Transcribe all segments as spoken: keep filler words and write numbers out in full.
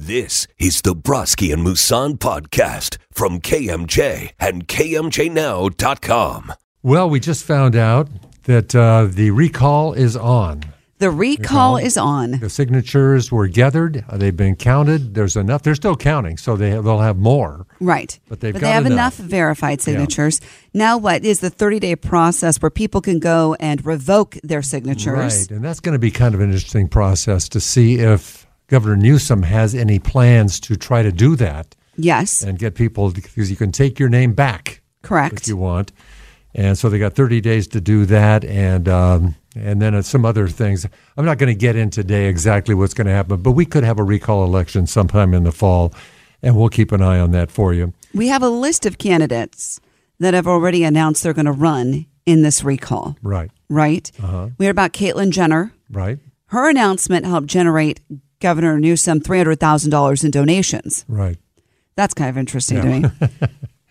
This is the Broski and Musan podcast from K M J and K M J now dot com. Well, we just found out that uh, the recall is on. The recall is on. The signatures were gathered. Uh, they've been counted. There's enough. They're still counting, so they, they'll have more. Right. But they've but got they have enough. enough verified signatures. Yeah. Now what is the thirty-day process where people can go and revoke their signatures? Right, and that's going to be kind of an interesting process to see if Governor Newsom has any plans to try to do that. Yes. And get people, because you can take your name back. Correct. If you want. And so they got thirty days to do that, and um, and then some other things. I'm not going to get in today exactly what's going to happen, but we could have a recall election sometime in the fall, and we'll keep an eye on that for you. We have a list of candidates that have already announced they're going to run in this recall. Right. Right? Uh-huh. We heard about Caitlyn Jenner. Right. Her announcement helped generate Governor Newsom three hundred thousand dollars in donations. Right. That's kind of interesting yeah. to me.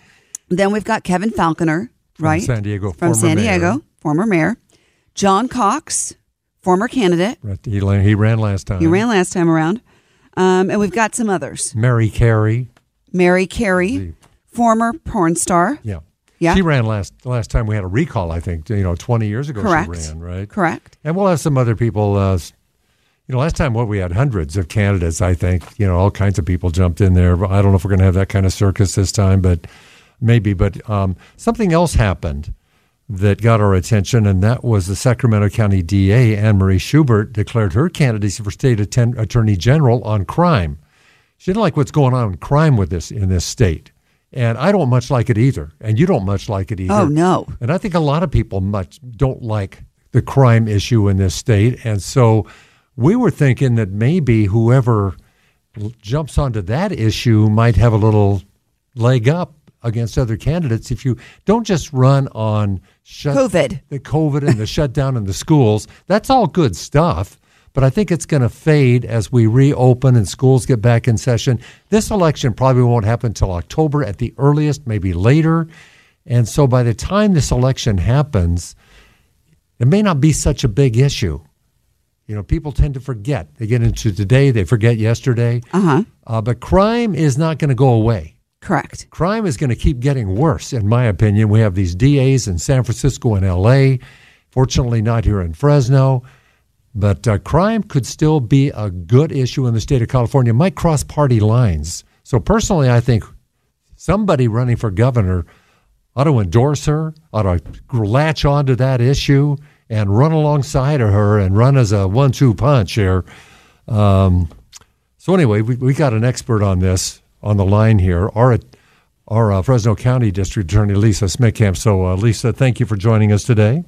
Then we've got Kevin Falconer, from right? San Diego, From San Diego, mayor. former mayor. John Cox, former candidate. Right. He, he ran last time. He ran last time around. Um, and we've got some others. Mary Carey. Mary Carey, The, former porn star. yeah. Yeah. She ran last last time we had a recall, I think, you know, twenty years ago. Correct. She ran, right? Correct. And we'll have some other people. Uh, you know, last time what we had hundreds of candidates, I think. You know, all kinds of people jumped in there. I don't know if we're going to have that kind of circus this time, but maybe. But um, something else happened that got our attention, and that was the Sacramento County D A, Anne Marie Schubert, declared her candidacy for state atten- attorney general on crime. She didn't like what's going on in crime with this in this state. And I don't much like it either. And you don't much like it either. Oh, no. And I think a lot of people much don't like the crime issue in this state. And so we were thinking that maybe whoever jumps onto that issue might have a little leg up against other candidates if you don't just run on shut, COVID. the COVID and the shutdown in the schools. That's all good stuff. But I think it's going to fade as we reopen and schools get back in session. This election probably won't happen until October at the earliest, maybe later. And so by the time this election happens, it may not be such a big issue. You know, people tend to forget. They get into today, they forget yesterday. Uh-huh. Uh, but crime is not going to go away. Correct. Crime is going to keep getting worse, in my opinion. We have these D As in San Francisco and L A, fortunately not here in Fresno. But uh, crime could still be a good issue in the state of California. It might cross party lines. So personally, I think somebody running for governor ought to endorse her, ought to latch onto that issue and run alongside of her and run as a one two punch here. Um, so anyway, we, we got an expert on this on the line here, our, our uh, Fresno County District Attorney Lisa Smithcamp. So uh, Lisa, thank you for joining us today.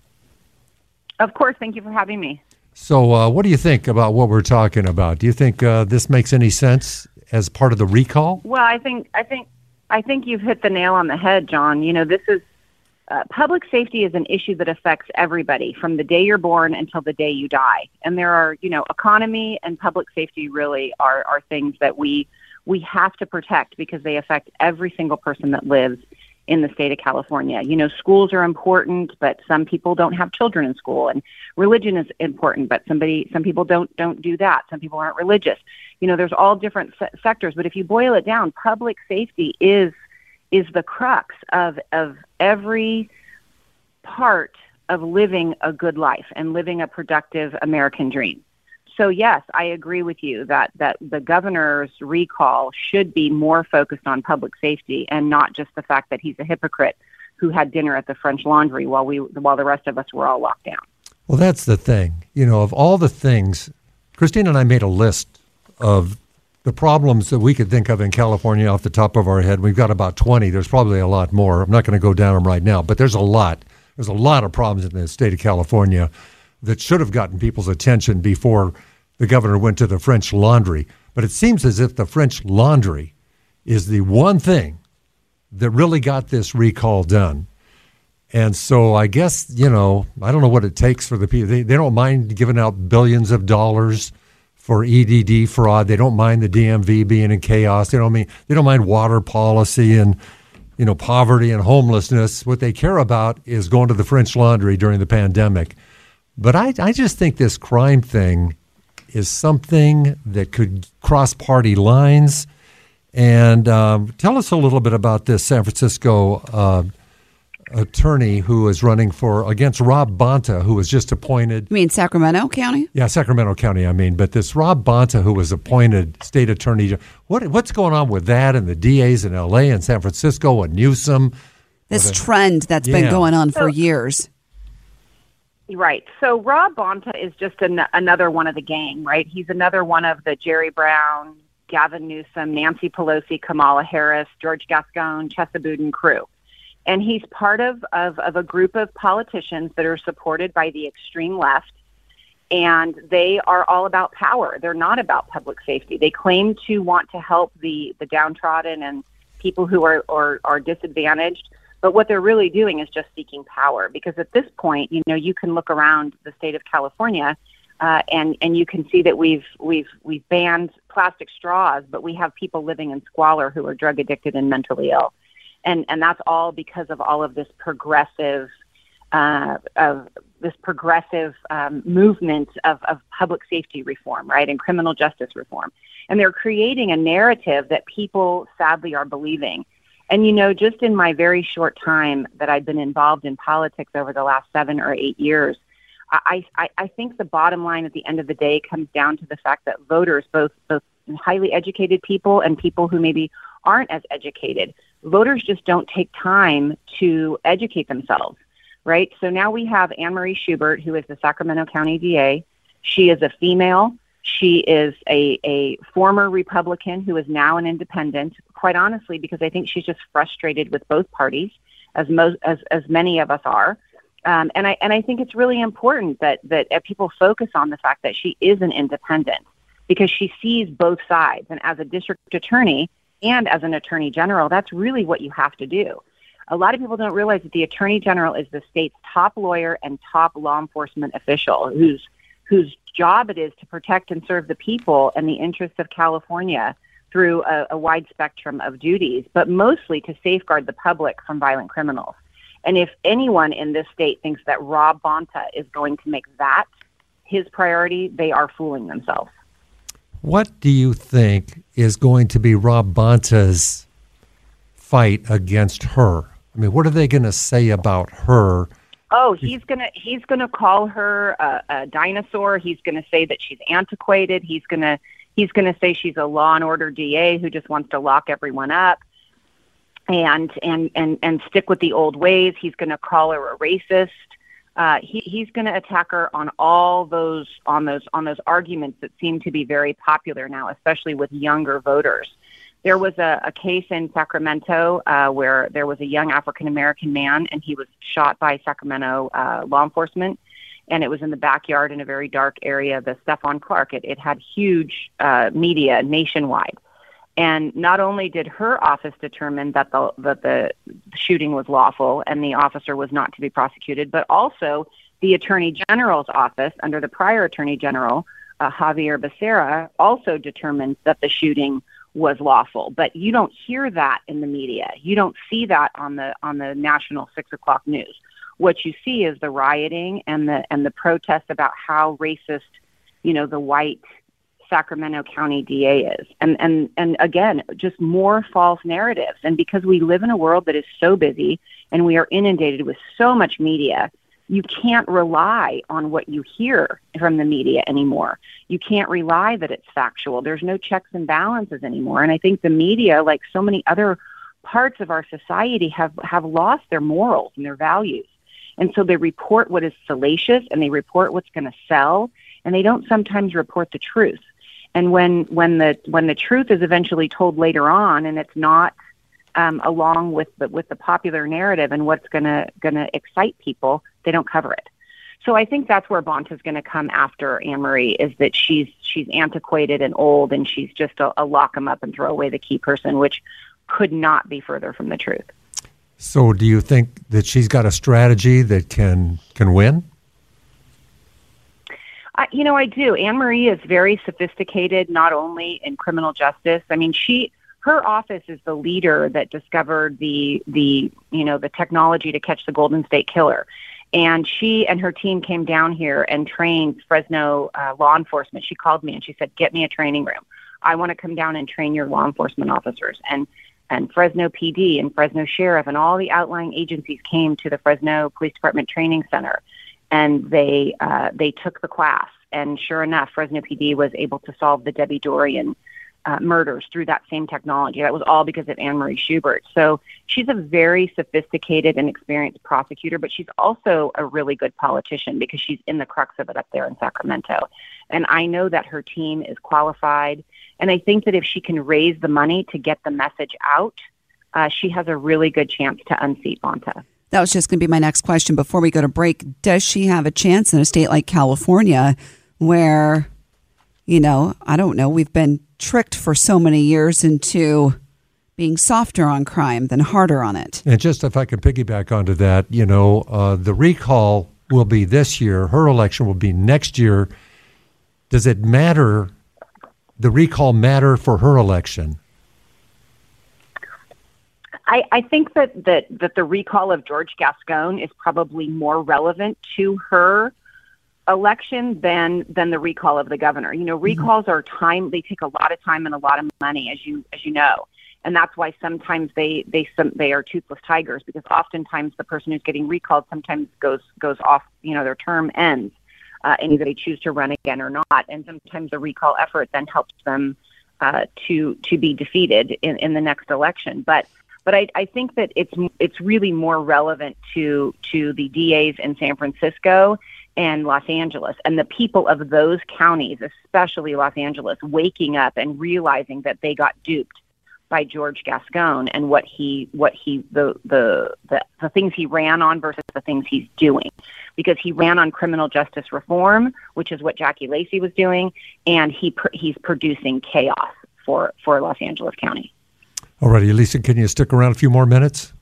Of course. Thank you for having me. So uh, what do you think about what we're talking about? Do you think uh, this makes any sense as part of the recall? Well, I think I think I think you've hit the nail on the head, John. You know, this is uh, public safety is an issue that affects everybody from the day you're born until the day you die. And there are, you know, economy and public safety really are are things that we we have to protect because they affect every single person that lives in the state of California. You know, schools are important, but some people don't have children in school, and religion is important, but somebody, some people don't, don't do that. Some people aren't religious. You know, there's all different se- sectors, but if you boil it down, public safety is, is the crux of, of every part of living a good life and living a productive American dream. So yes, I agree with you that, that the governor's recall should be more focused on public safety and not just the fact that he's a hypocrite who had dinner at the French Laundry while we while the rest of us were all locked down. Well, that's the thing. You know, of all the things, Christine and I made a list of the problems that we could think of in California off the top of our head. We've got about twenty. There's probably a lot more. I'm not going to go down them right now, but there's a lot. There's a lot of problems in the state of California that should have gotten people's attention before the governor went to the French Laundry. But it seems as if the French Laundry is the one thing that really got this recall done. And so I guess, you know, I don't know what it takes for the people. They, they don't mind giving out billions of dollars for E D D fraud. They don't mind the D M V being in chaos. They don't mean they don't mind water policy and, you know, poverty and homelessness. What they care about is going to the French Laundry during the pandemic. But I, I just think this crime thing is something that could cross party lines. And um, tell us a little bit about this San Francisco uh, attorney who is running for against Rob Bonta, who was just appointed. You mean Sacramento County? Yeah, Sacramento County, I mean. But this Rob Bonta, who was appointed state attorney, what what's going on with that and the D As in L A and San Francisco and Newsom? This the, trend that's yeah. been going on for So, years. Right. So Rob Bonta is just an, another one of the gang, right? He's another one of the Jerry Brown, Gavin Newsom, Nancy Pelosi, Kamala Harris, George Gascon, Chesa Boudin crew. And he's part of, of, of a group of politicians that are supported by the extreme left, and they are all about power. They're not about public safety. They claim to want to help the, the downtrodden and people who are, are, are disadvantaged, but what they're really doing is just seeking power. Because at this point, you know, you can look around the state of California, uh, and, and you can see that we've, we've, we've banned plastic straws, but we have people living in squalor who are drug addicted and mentally ill. And and that's all because of all of this progressive, uh, of this progressive um, movement of, of public safety reform, right, and criminal justice reform. And they're creating a narrative that people sadly are believing. And, you know, just in my very short time that I've been involved in politics over the last seven or eight years, I, I, I think the bottom line at the end of the day comes down to the fact that voters, both both highly educated people and people who maybe aren't as educated, voters just don't take time to educate themselves, right? So now we have Anne Marie Schubert, who is the Sacramento County D A. She is a female. She is a, a former Republican who is now an independent, quite honestly, because I think she's just frustrated with both parties, as most as, as many of us are. Um, and I and I think it's really important that, that uh, people focus on the fact that she is an independent, because she sees both sides. And as a district attorney, and as an attorney general, that's really what you have to do. A lot of people don't realize that the attorney general is the state's top lawyer and top law enforcement official, whose whose job it is to protect and serve the people and the interests of California through a, a wide spectrum of duties, but mostly to safeguard the public from violent criminals. And if anyone in this state thinks that Rob Bonta is going to make that his priority, they are fooling themselves. What do you think is going to be Rob Bonta's fight against her? I mean, what are they going to say about her? Oh, he's gonna he's gonna call her a, a dinosaur. He's gonna say that she's antiquated. He's gonna he's gonna say she's a law and order D A who just wants to lock everyone up and and and and stick with the old ways. He's gonna call her a racist. Uh, he, he's going to attack her on all those on those on those arguments that seem to be very popular now, especially with younger voters. There was a, a case in Sacramento uh, where there was a young African American man, and he was shot by Sacramento uh, law enforcement, and it was in the backyard in a very dark area. The Stephon Clark. It, it had huge uh, media nationwide. And not only did her office determine that the that the shooting was lawful and the officer was not to be prosecuted, but also the Attorney General's office, under the prior Attorney General, uh, Javier Becerra, also determined that the shooting was lawful. But you don't hear that in the media. You don't see that on the on the national six o'clock news. What you see is the rioting and the and the protests about how racist, you know, the white Sacramento County D A is. And, and, and again, just more false narratives. And because we live in a world that is so busy and we are inundated with so much media, you can't rely on what you hear from the media anymore. You can't rely that it's factual. There's no checks and balances anymore. And I think the media, like so many other parts of our society, have, have lost their morals and their values. And so they report what is salacious and they report what's going to sell, and they don't sometimes report the truth. And when, when the when the truth is eventually told later on, and it's not um, along with the with the popular narrative and what's gonna gonna excite people, they don't cover it. So I think that's where Bonta's going to come after Anne Marie, is that she's she's antiquated and old, and she's just a, a lock 'em up and throw away the key person, which could not be further from the truth. So, do you think that she's got a strategy that can can win? Uh, you know, I do. Anne Marie is very sophisticated, not only in criminal justice. I mean, she, her office is the leader that discovered the, the, you know, the technology to catch the Golden State Killer. And she and her team came down here and trained Fresno uh, law enforcement. She called me and she said, get me a training room. I want to come down and train your law enforcement officers. And and Fresno P D and Fresno Sheriff and all the outlying agencies came to the Fresno Police Department Training Center, and they uh, they took the class. And sure enough, Fresno P D was able to solve the Debbie Dorian uh, murders through that same technology. That was all because of Anne Marie Schubert. So she's a very sophisticated and experienced prosecutor, but she's also a really good politician because she's in the crux of it up there in Sacramento. And I know that her team is qualified. And I think that if she can raise the money to get the message out, uh, she has a really good chance to unseat Bonta. That was just going to be my next question before we go to break. Does she have a chance in a state like California where, you know, I don't know, we've been tricked for so many years into being softer on crime than harder on it? And just if I can piggyback onto that, you know, uh, the recall will be this year. Her election will be next year. Does it matter, the recall matter for her election? I, I think that, that, that the recall of George Gascon is probably more relevant to her election than than the recall of the governor. You know, recalls are time, they take a lot of time and a lot of money, as you as you know. And that's why sometimes they they some, they are toothless tigers, because oftentimes the person who's getting recalled sometimes goes goes off, you know, their term ends, uh, and either they choose to run again or not. And sometimes the recall effort then helps them uh, to to be defeated in, in the next election. But But I, I think that it's it's really more relevant to to the D As in San Francisco and Los Angeles and the people of those counties, especially Los Angeles, waking up and realizing that they got duped by George Gascon and what he what he the the the, the things he ran on versus the things he's doing. Because he ran on criminal justice reform, which is what Jackie Lacey was doing, and he he's producing chaos for for Los Angeles County. All righty, Elisa, can you stick around a few more minutes?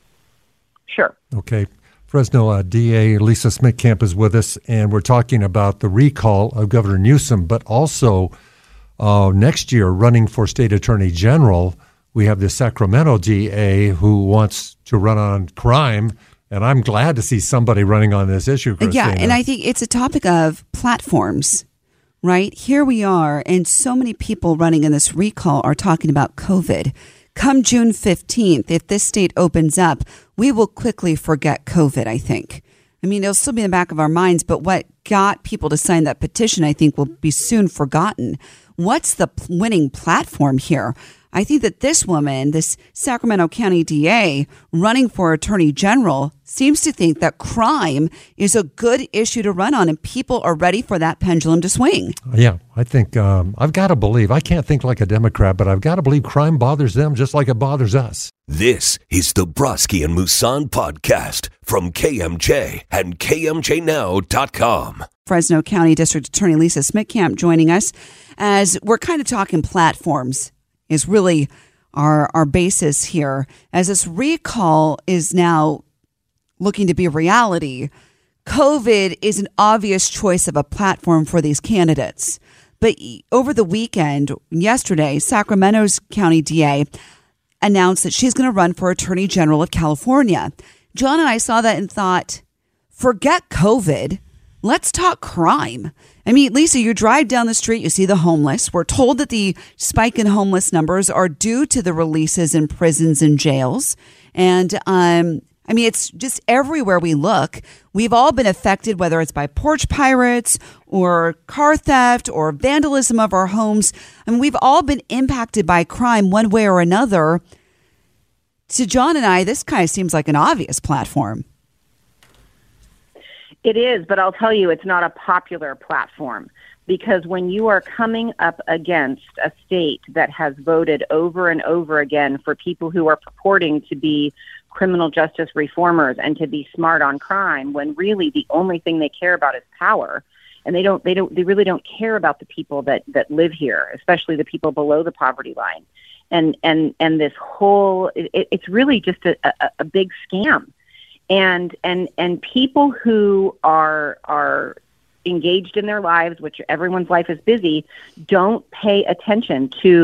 Sure. Okay. Fresno uh, D A Lisa Smittcamp is with us, and we're talking about the recall of Governor Newsom, but also uh, next year running for state attorney general, we have the Sacramento D A who wants to run on crime, and I'm glad to see somebody running on this issue, Christina. Yeah, and I think it's a topic of platforms. Right? Here we are, and so many people running in this recall are talking about COVID. Come June fifteenth, if this state opens up, we will quickly forget COVID, I think. I mean, it'll still be in the back of our minds, but what got people to sign that petition, I think, will be soon forgotten. What's the winning platform here? I think that this woman, this Sacramento County D A running for Attorney General, seems to think that crime is a good issue to run on, and people are ready for that pendulum to swing. Yeah, I think um, I've got to believe, I can't think like a Democrat, but I've got to believe crime bothers them just like it bothers us. This is the Brodsky and Moussan podcast from K M J and K M J now dot com. Fresno County District Attorney Lisa Smittcamp joining us as we're kind of talking platforms is really our our basis here. As this recall is now looking to be a reality, COVID is an obvious choice of a platform for these candidates. But over the weekend, yesterday, Sacramento's County D A announced that she's going to run for Attorney General of California. John and I saw that and thought, forget COVID. Let's talk crime. I mean, Lisa, you drive down the street, you see the homeless. We're told that the spike in homeless numbers are due to the releases in prisons and jails. And, um, I mean, it's just everywhere we look. We've all been affected, whether it's by porch pirates or car theft or vandalism of our homes. I mean, we've all been impacted by crime one way or another. To John and I, this kind of seems like an obvious platform. It is, but I'll tell you, it's not a popular platform, because when you are coming up against a state that has voted over and over again for people who are purporting to be criminal justice reformers and to be smart on crime, when really the only thing they care about is power, and they don't, they don't, they really don't care about the people that, that live here, especially the people below the poverty line, and and and this whole, it, it's really just a, a, a big scam. And and and people who are are engaged in their lives, which everyone's life is busy, don't pay attention to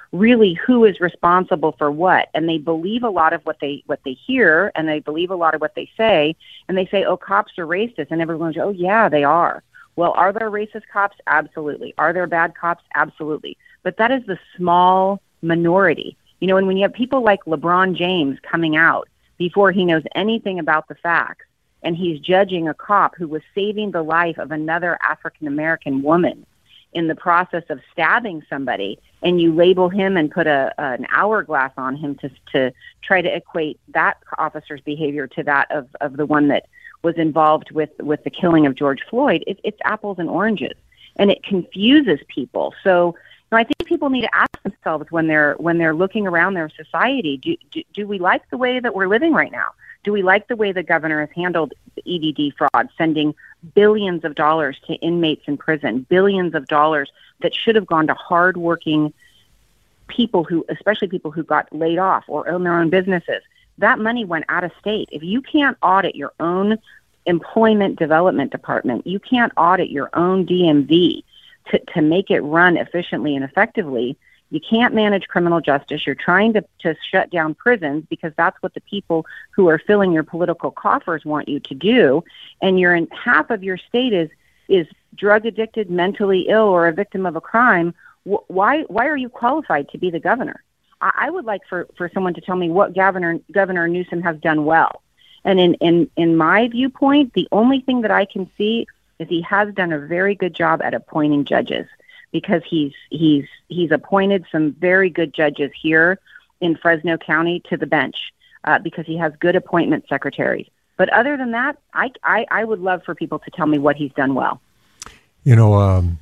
really who is responsible for what. And they believe a lot of what they what they hear, and they believe a lot of what they say, and they say, oh, cops are racist, and everyone's, oh, yeah, they are. Well, are there racist cops? Absolutely. Are there bad cops? Absolutely. But that is the small minority. You know, and when you have people like LeBron James coming out before he knows anything about the facts, and he's judging a cop who was saving the life of another African-American woman in the process of stabbing somebody, and you label him and put a an hourglass on him to to try to equate that officer's behavior to that of, of the one that was involved with, with the killing of George Floyd, it, it's apples and oranges, and it confuses people. So, you know, I think people need to ask themselves when they're when they're looking around their society, do, do, do we like the way that we're living right now? Do we like the way the governor has handled E D D fraud, sending billions of dollars to inmates in prison, billions of dollars that should have gone to hardworking people who, especially people who got laid off or own their own businesses? That money went out of state. If you can't audit your own employment development department, you can't audit your own D M V to, to make it run efficiently and effectively, you can't manage criminal justice. You're trying to, to shut down prisons because that's what the people who are filling your political coffers want you to do. And you're in half of your state is is drug addicted, mentally ill, or a victim of a crime. Why why are you qualified to be the governor? I would like for, for someone to tell me what Governor Governor Newsom has done well. And in, in, in my viewpoint, the only thing that I can see is he has done a very good job at appointing judges, because he's he's he's appointed some very good judges here in Fresno County to the bench uh, because he has good appointment secretaries. But other than that, I, I, I would love for people to tell me what he's done well. You know, um,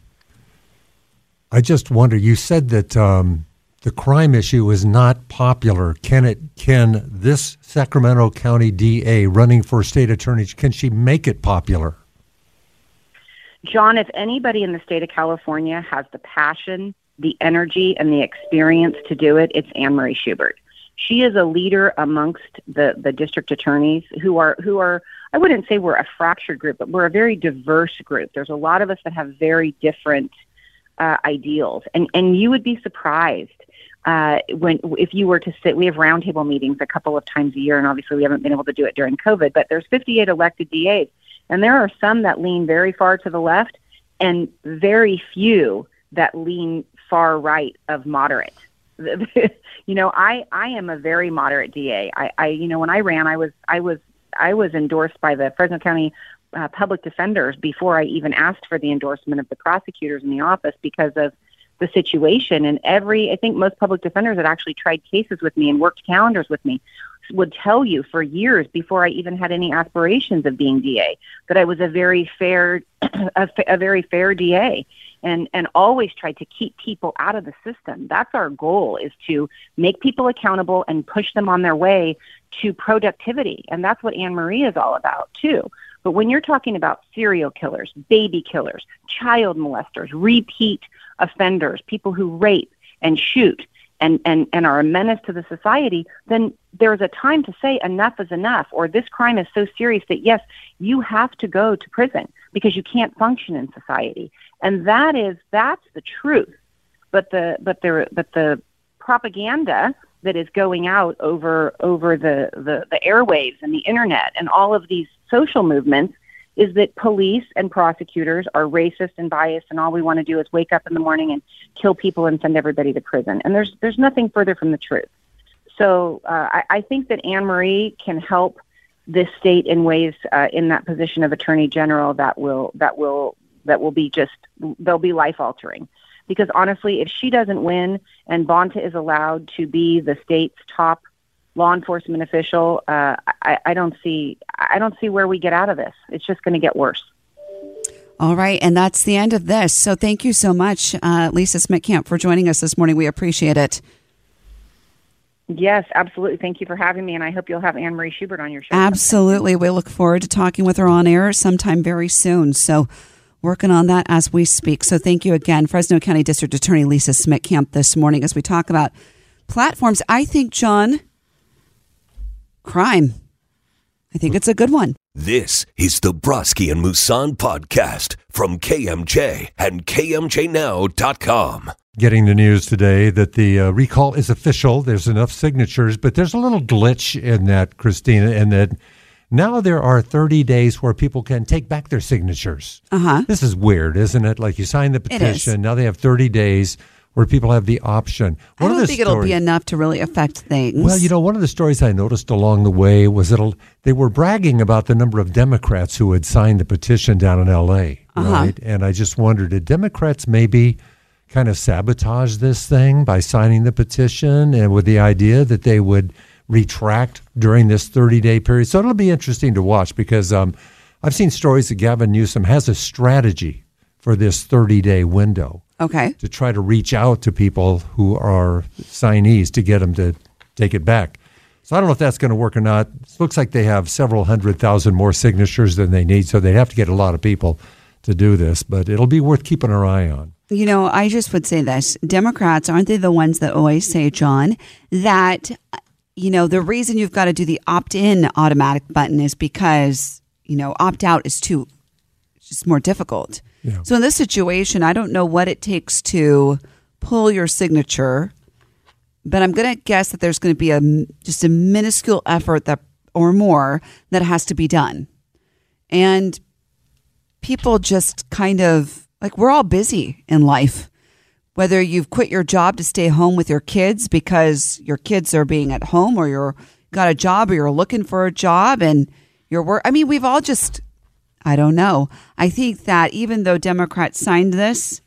I just wonder, you said that um, the crime issue is not popular. Can it? Can this Sacramento County D A running for state attorney, can she make it popular? John, if anybody in the state of California has the passion, the energy, and the experience to do it, it's Anne Marie Schubert. She is a leader amongst the, the district attorneys who are, who are, I wouldn't say we're a fractured group, but we're a very diverse group. There's a lot of us that have very different uh, ideals. And, and you would be surprised uh, when if you were to sit, we have roundtable meetings a couple of times a year, and obviously we haven't been able to do it during COVID, but there's fifty-eight elected D As. And there are some that lean very far to the left and very few that lean far right of moderate. You know, I, I am a very moderate D A. I, I, you know, when I ran, I was, I was, I was endorsed by the Fresno County uh, public defenders before I even asked for the endorsement of the prosecutors in the office because of the situation. And every, I think most public defenders that actually tried cases with me and worked calendars with me would tell you for years before I even had any aspirations of being D A that I was a very fair, a, a very fair D A, and and always tried to keep people out of the system. That's our goal, is to make people accountable and push them on their way to productivity, and that's what Anne Marie is all about too. But when you're talking about serial killers, baby killers, child molesters, repeat offenders, people who rape and shoot and, and, and are a menace to the society, then there's a time to say enough is enough, or this crime is so serious that, yes, you have to go to prison because you can't function in society. And that is, that's the truth. But the, but the, but the propaganda that is going out over, over the, the, the airwaves and the internet and all of these social movements is that police and prosecutors are racist and biased, and all we want to do is wake up in the morning and kill people and send everybody to prison. And there's there's nothing further from the truth. So uh, I, I think that Anne Marie can help this state in ways uh, in that position of Attorney General that will that will that will be just they'll be life altering. Because honestly, if she doesn't win and Bonta is allowed to be the state's top law enforcement official, uh, I, I don't see I don't see where we get out of this. It's just going to get worse. All right, and that's the end of this. So thank you so much, uh, Lisa Smittcamp, for joining us this morning. We appreciate it. Yes, absolutely. Thank you for having me, and I hope you'll have Anne Marie Schubert on your show. Absolutely. We look forward to talking with her on air sometime very soon. So working on that as we speak. So thank you again, Fresno County District Attorney Lisa Smittcamp, this morning as we talk about platforms. I think, John, crime. I think it's a good one. This is the Brodsky and Moussan podcast from K M J and K M J now dot com. getting the news today that the uh, recall is official. There's enough signatures, but there's a little glitch in that, Christina, in that now there are thirty days where people can take back their signatures. Uh-huh. This is weird, isn't it? Like you sign the petition, now they have thirty days where people have the option. One I don't of the think stories, it'll be enough to really affect things. Well, you know, one of the stories I noticed along the way was that they were bragging about the number of Democrats who had signed the petition down in L A, Uh-huh. right? And I just wondered, did Democrats maybe kind of sabotage this thing by signing the petition and with the idea that they would retract during this thirty-day period? So it'll be interesting to watch because um, I've seen stories that Gavin Newsom has a strategy for this thirty-day window. Okay. To try to reach out to people who are signees to get them to take it back. So I don't know if that's going to work or not. It looks like they have several hundred thousand more signatures than they need, so they'd have to get a lot of people to do this, but it'll be worth keeping our eye on. You know, I just would say this. Democrats, aren't they the ones that always say, John, that, you know, the reason you've got to do the opt-in automatic button is because, you know, opt-out is too, it's just more difficult. Yeah. So in this situation, I don't know what it takes to pull your signature, but I'm going to guess that there's going to be a just a minuscule effort that or more that has to be done. And people just kind of, like, we're all busy in life. Whether you've quit your job to stay home with your kids because your kids are being at home, or you're got a job, or you're looking for a job and you're work. I mean, we've all just, I don't know. I think that even though Democrats signed this,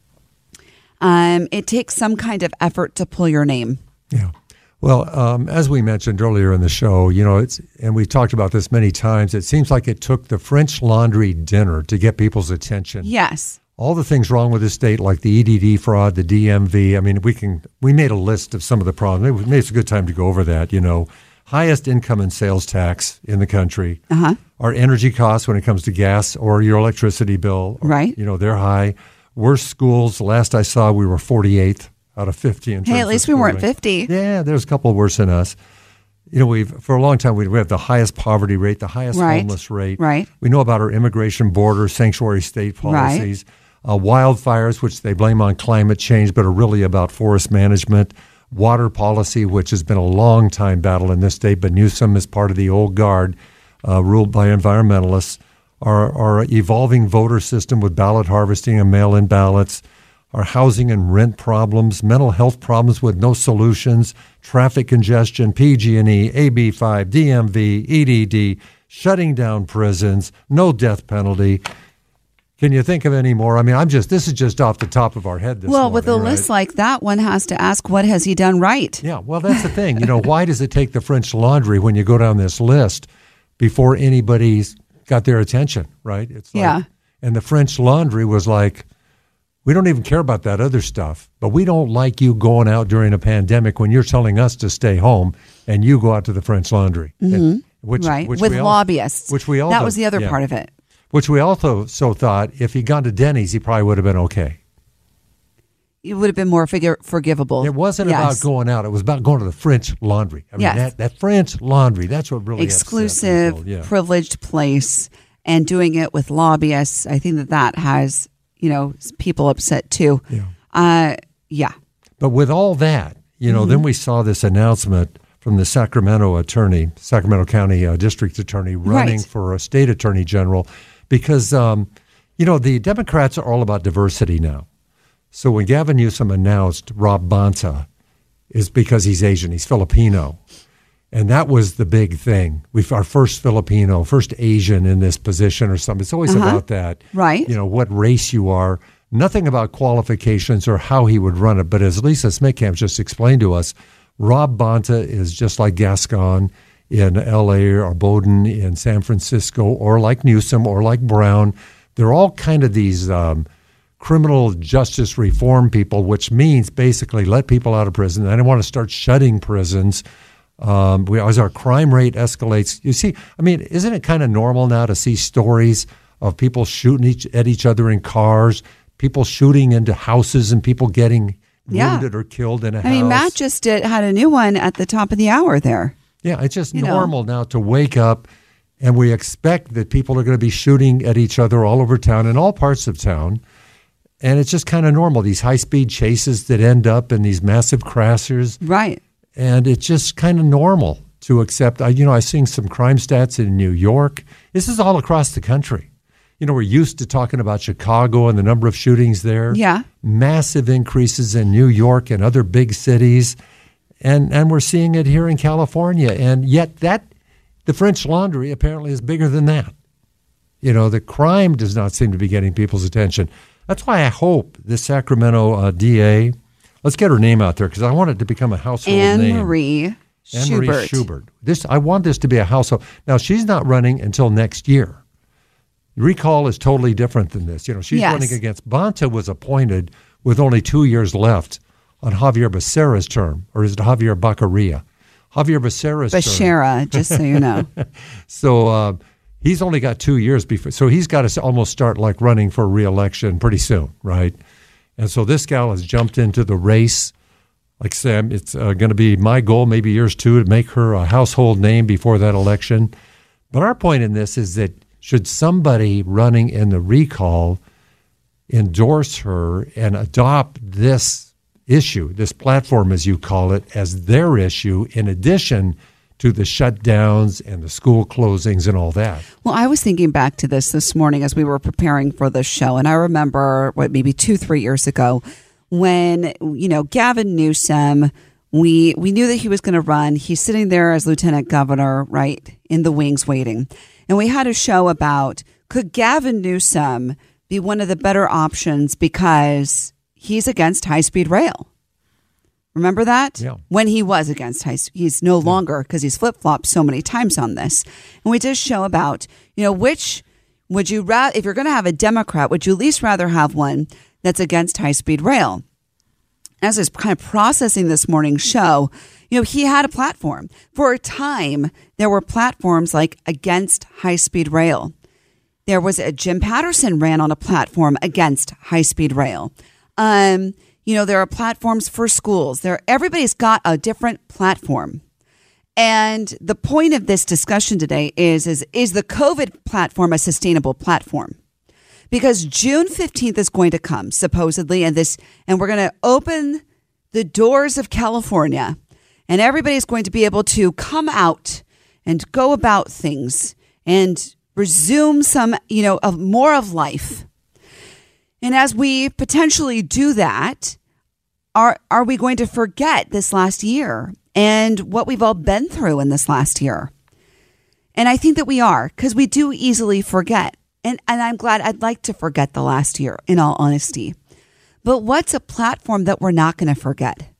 um, it takes some kind of effort to pull your name. Yeah. Well, um, as we mentioned earlier in the show, you know, it's and we talked about this many times. It seems like it took the French Laundry dinner to get people's attention. Yes. All the things wrong with the state, like the E D D fraud, the D M V. I mean, we can we made a list of some of the problems. Maybe it's a good time to go over that. You know, highest income and sales tax in the country. Uh-huh. Our energy costs when it comes to gas or your electricity bill, right? You know, they're high. Worst schools. Last I saw, we were forty-eighth out of fifty. In hey, at least we weren't fifty. Yeah, there's a couple worse than us. You know, we've for a long time we, we have the highest poverty rate, the highest right. homeless rate. Right. We know about our immigration, border, sanctuary state policies, right. uh, wildfires, which they blame on climate change, but are really about forest management. Water policy, which has been a long time battle in this state, but Newsom is part of the old guard, uh, ruled by environmentalists. Our, our evolving voter system with ballot harvesting and mail-in ballots. Our housing and rent problems, mental health problems with no solutions, traffic congestion, P G and E, A B five, D M V, E D D, shutting down prisons, no death penalty. Can you think of any more? I mean, I'm just, this is just off the top of our head this Well, morning, with a right? list like that, one has to ask, what has he done right? Yeah, well, that's the thing. You know, why does it take the French Laundry when you go down this list before anybody's got their attention, right? It's like, yeah. And the French Laundry was like, we don't even care about that other stuff, but we don't like you going out during a pandemic when you're telling us to stay home and you go out to the French Laundry. Mm-hmm. And, which, right, which with we all, lobbyists. Which we all that was the other yeah. part of it. Which we also so thought if he'd gone to Denny's, he probably would have been okay. It would have been more figure, forgivable. It wasn't yes. about going out. It was about going to the French Laundry. I mean, yes. that, that French Laundry, that's what really exclusive, yeah. privileged place, and doing it with lobbyists. I think that that has, you know, people upset too. Yeah. Uh, yeah. But with all that, you know, mm-hmm. then we saw this announcement from the Sacramento attorney, Sacramento County uh, District Attorney, running right. for a state attorney general because, um, you know, the Democrats are all about diversity now. So when Gavin Newsom announced Rob Bonta is because he's Asian, he's Filipino. And that was the big thing. We've our first Filipino, first Asian in this position or something. It's always uh-huh. about that. Right. You know, what race you are. Nothing about qualifications or how he would run it. But as Lisa Smitkamp just explained to us, Rob Bonta is just like Gascon in L A or Bowden in San Francisco, or like Newsom or like Brown. They're all kind of these um, criminal justice reform people, which means basically let people out of prison. They don't want to start shutting prisons. Um, we, as our crime rate escalates, you see, I mean, isn't it kind of normal now to see stories of people shooting each, at each other in cars, people shooting into houses and people getting yeah. wounded or killed in a I house? I mean, Matt just did, had a new one at the top of the hour there. Yeah, it's just you normal know. now to wake up and we expect that people are going to be shooting at each other all over town, in all parts of town. And it's just kind of normal, these high-speed chases that end up in these massive crashers. Right. And it's just kind of normal to accept. I, you know, I've seen some crime stats in New York. This is all across the country. You know, we're used to talking about Chicago and the number of shootings there. Yeah. Massive increases in New York and other big cities. And and we're seeing it here in California. And yet that, the French Laundry apparently is bigger than that. You know, the crime does not seem to be getting people's attention. That's why I hope this Sacramento uh, D A, let's get her name out there because I want it to become a household Anne name. Marie Anne Marie Schubert. Schubert. This, I want this to be a household. Now, she's not running until next year. Recall is totally different than this. You know, she's Yes. running against, Bonta was appointed with only two years left on Javier Becerra's term, or is it Javier Baccaria? Javier Becerra's term. Becerra, just so you know. So uh, he's only got two years before, so he's got to almost start like running for re-election pretty soon, right? And so this gal has jumped into the race. Like Sam, it's uh, going to be my goal, maybe yours too, to make her a household name before that election. But our point in this is that should somebody running in the recall endorse her and adopt this issue, this platform, as you call it, as their issue, in addition to the shutdowns and the school closings and all that? Well, I was thinking back to this this morning as we were preparing for the show, and I remember, what, maybe two, three years ago, when, you know, Gavin Newsom, we we knew that he was going to run. He's sitting there as lieutenant governor, right, in the wings waiting. And we had a show about, could Gavin Newsom be one of the better options because he's against high-speed rail? Remember that? Yeah. When he was against high, he's no longer, because he's flip-flopped so many times on this. And we did a show about, you know, which would you rather, if you're going to have a Democrat, would you at least rather have one that's against high-speed rail? As I was kind of processing this morning's show, you know, he had a platform. For a time, there were platforms like against high-speed rail. There was a Jim Patterson ran on a platform against high-speed rail. Um, you know, there are platforms for schools. There, everybody's got a different platform. And the point of this discussion today is, is, is the COVID platform a sustainable platform? Because June fifteenth is going to come, supposedly, and this, and we're going to open the doors of California, and everybody's going to be able to come out and go about things and resume some, you know, of more of life. And as we potentially do that, are are we going to forget this last year and what we've all been through in this last year? And I think that we are, because we do easily forget. And and I'm glad, I'd like to forget the last year, in all honesty. But what's a platform that we're not going to forget?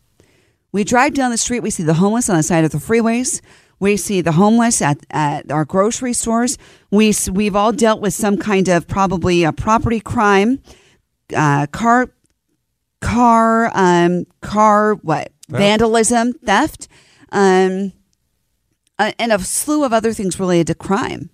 We drive down the street, we see the homeless on the side of the freeways. We see the homeless at, at our grocery stores. We, we've all dealt with some kind of probably a property crime, uh, car, car, um, car, what? Well, vandalism, theft, um, uh, and a slew of other things related to crime.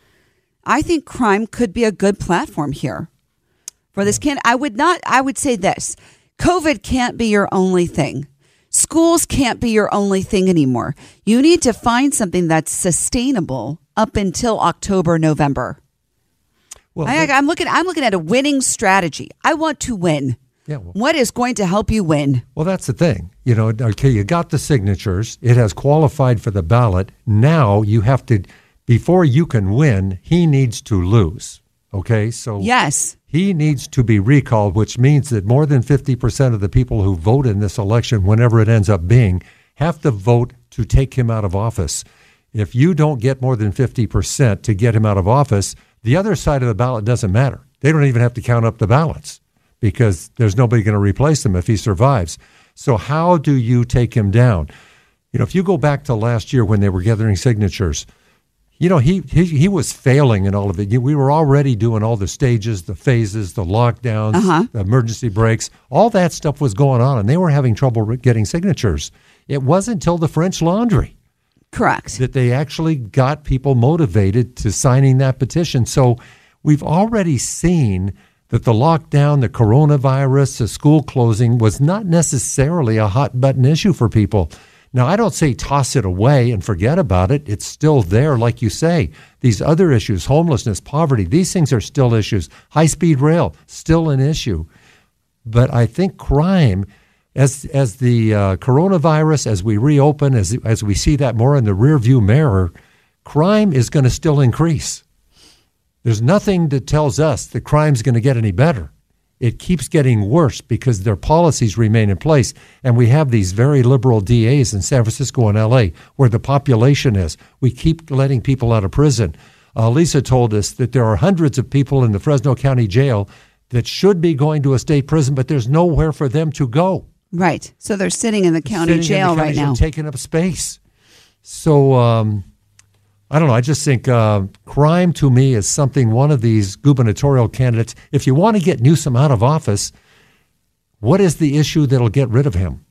I think crime could be a good platform here for this. Can I would not, I would say this, COVID can't be your only thing. Schools can't be your only thing anymore. You need to find something that's sustainable up until October, November. Well, I, that- I'm looking, I'm looking at a winning strategy. I want to win. Yeah, well- What is going to help you win? Well, that's the thing. You know, okay, you got the signatures. It has qualified for the ballot. Now you have to, before you can win, he needs to lose. Okay, so Yes. he needs to be recalled, which means that more than fifty percent of the people who vote in this election, whenever it ends up being, have to vote to take him out of office. If you don't get more than fifty percent to get him out of office, the other side of the ballot doesn't matter. They don't even have to count up the ballots because there's nobody going to replace him if he survives. So how do you take him down? You know, if you go back to last year when they were gathering signatures, you know, he, he he was failing in all of it. We were already doing all the stages, the phases, the lockdowns, Uh-huh. the emergency breaks. All that stuff was going on, and they were having trouble getting signatures. It wasn't until the French Laundry Correct. that they actually got people motivated to signing that petition. So we've already seen that the lockdown, the coronavirus, the school closing was not necessarily a hot button issue for people. Now, I don't say toss it away and forget about it. It's still there, like you say. These other issues, homelessness, poverty, these things are still issues. High-speed rail, still an issue. But I think crime, as as the uh, coronavirus, as we reopen, as as we see that more in the rearview mirror, crime is going to still increase. There's nothing that tells us that crime's going to get any better. It keeps getting worse because their policies remain in place. And we have these very liberal D As in San Francisco and L A where the population is. We keep letting people out of prison. Uh, Lisa told us that there are hundreds of people in the Fresno County Jail that should be going to a state prison, but there's nowhere for them to go. Right. So they're sitting in the county sitting jail in the county right jail, now. Taking up space. So, um, I don't know. I just think uh, crime to me is something one of these gubernatorial candidates, if you want to get Newsom out of office, what is the issue that'll get rid of him?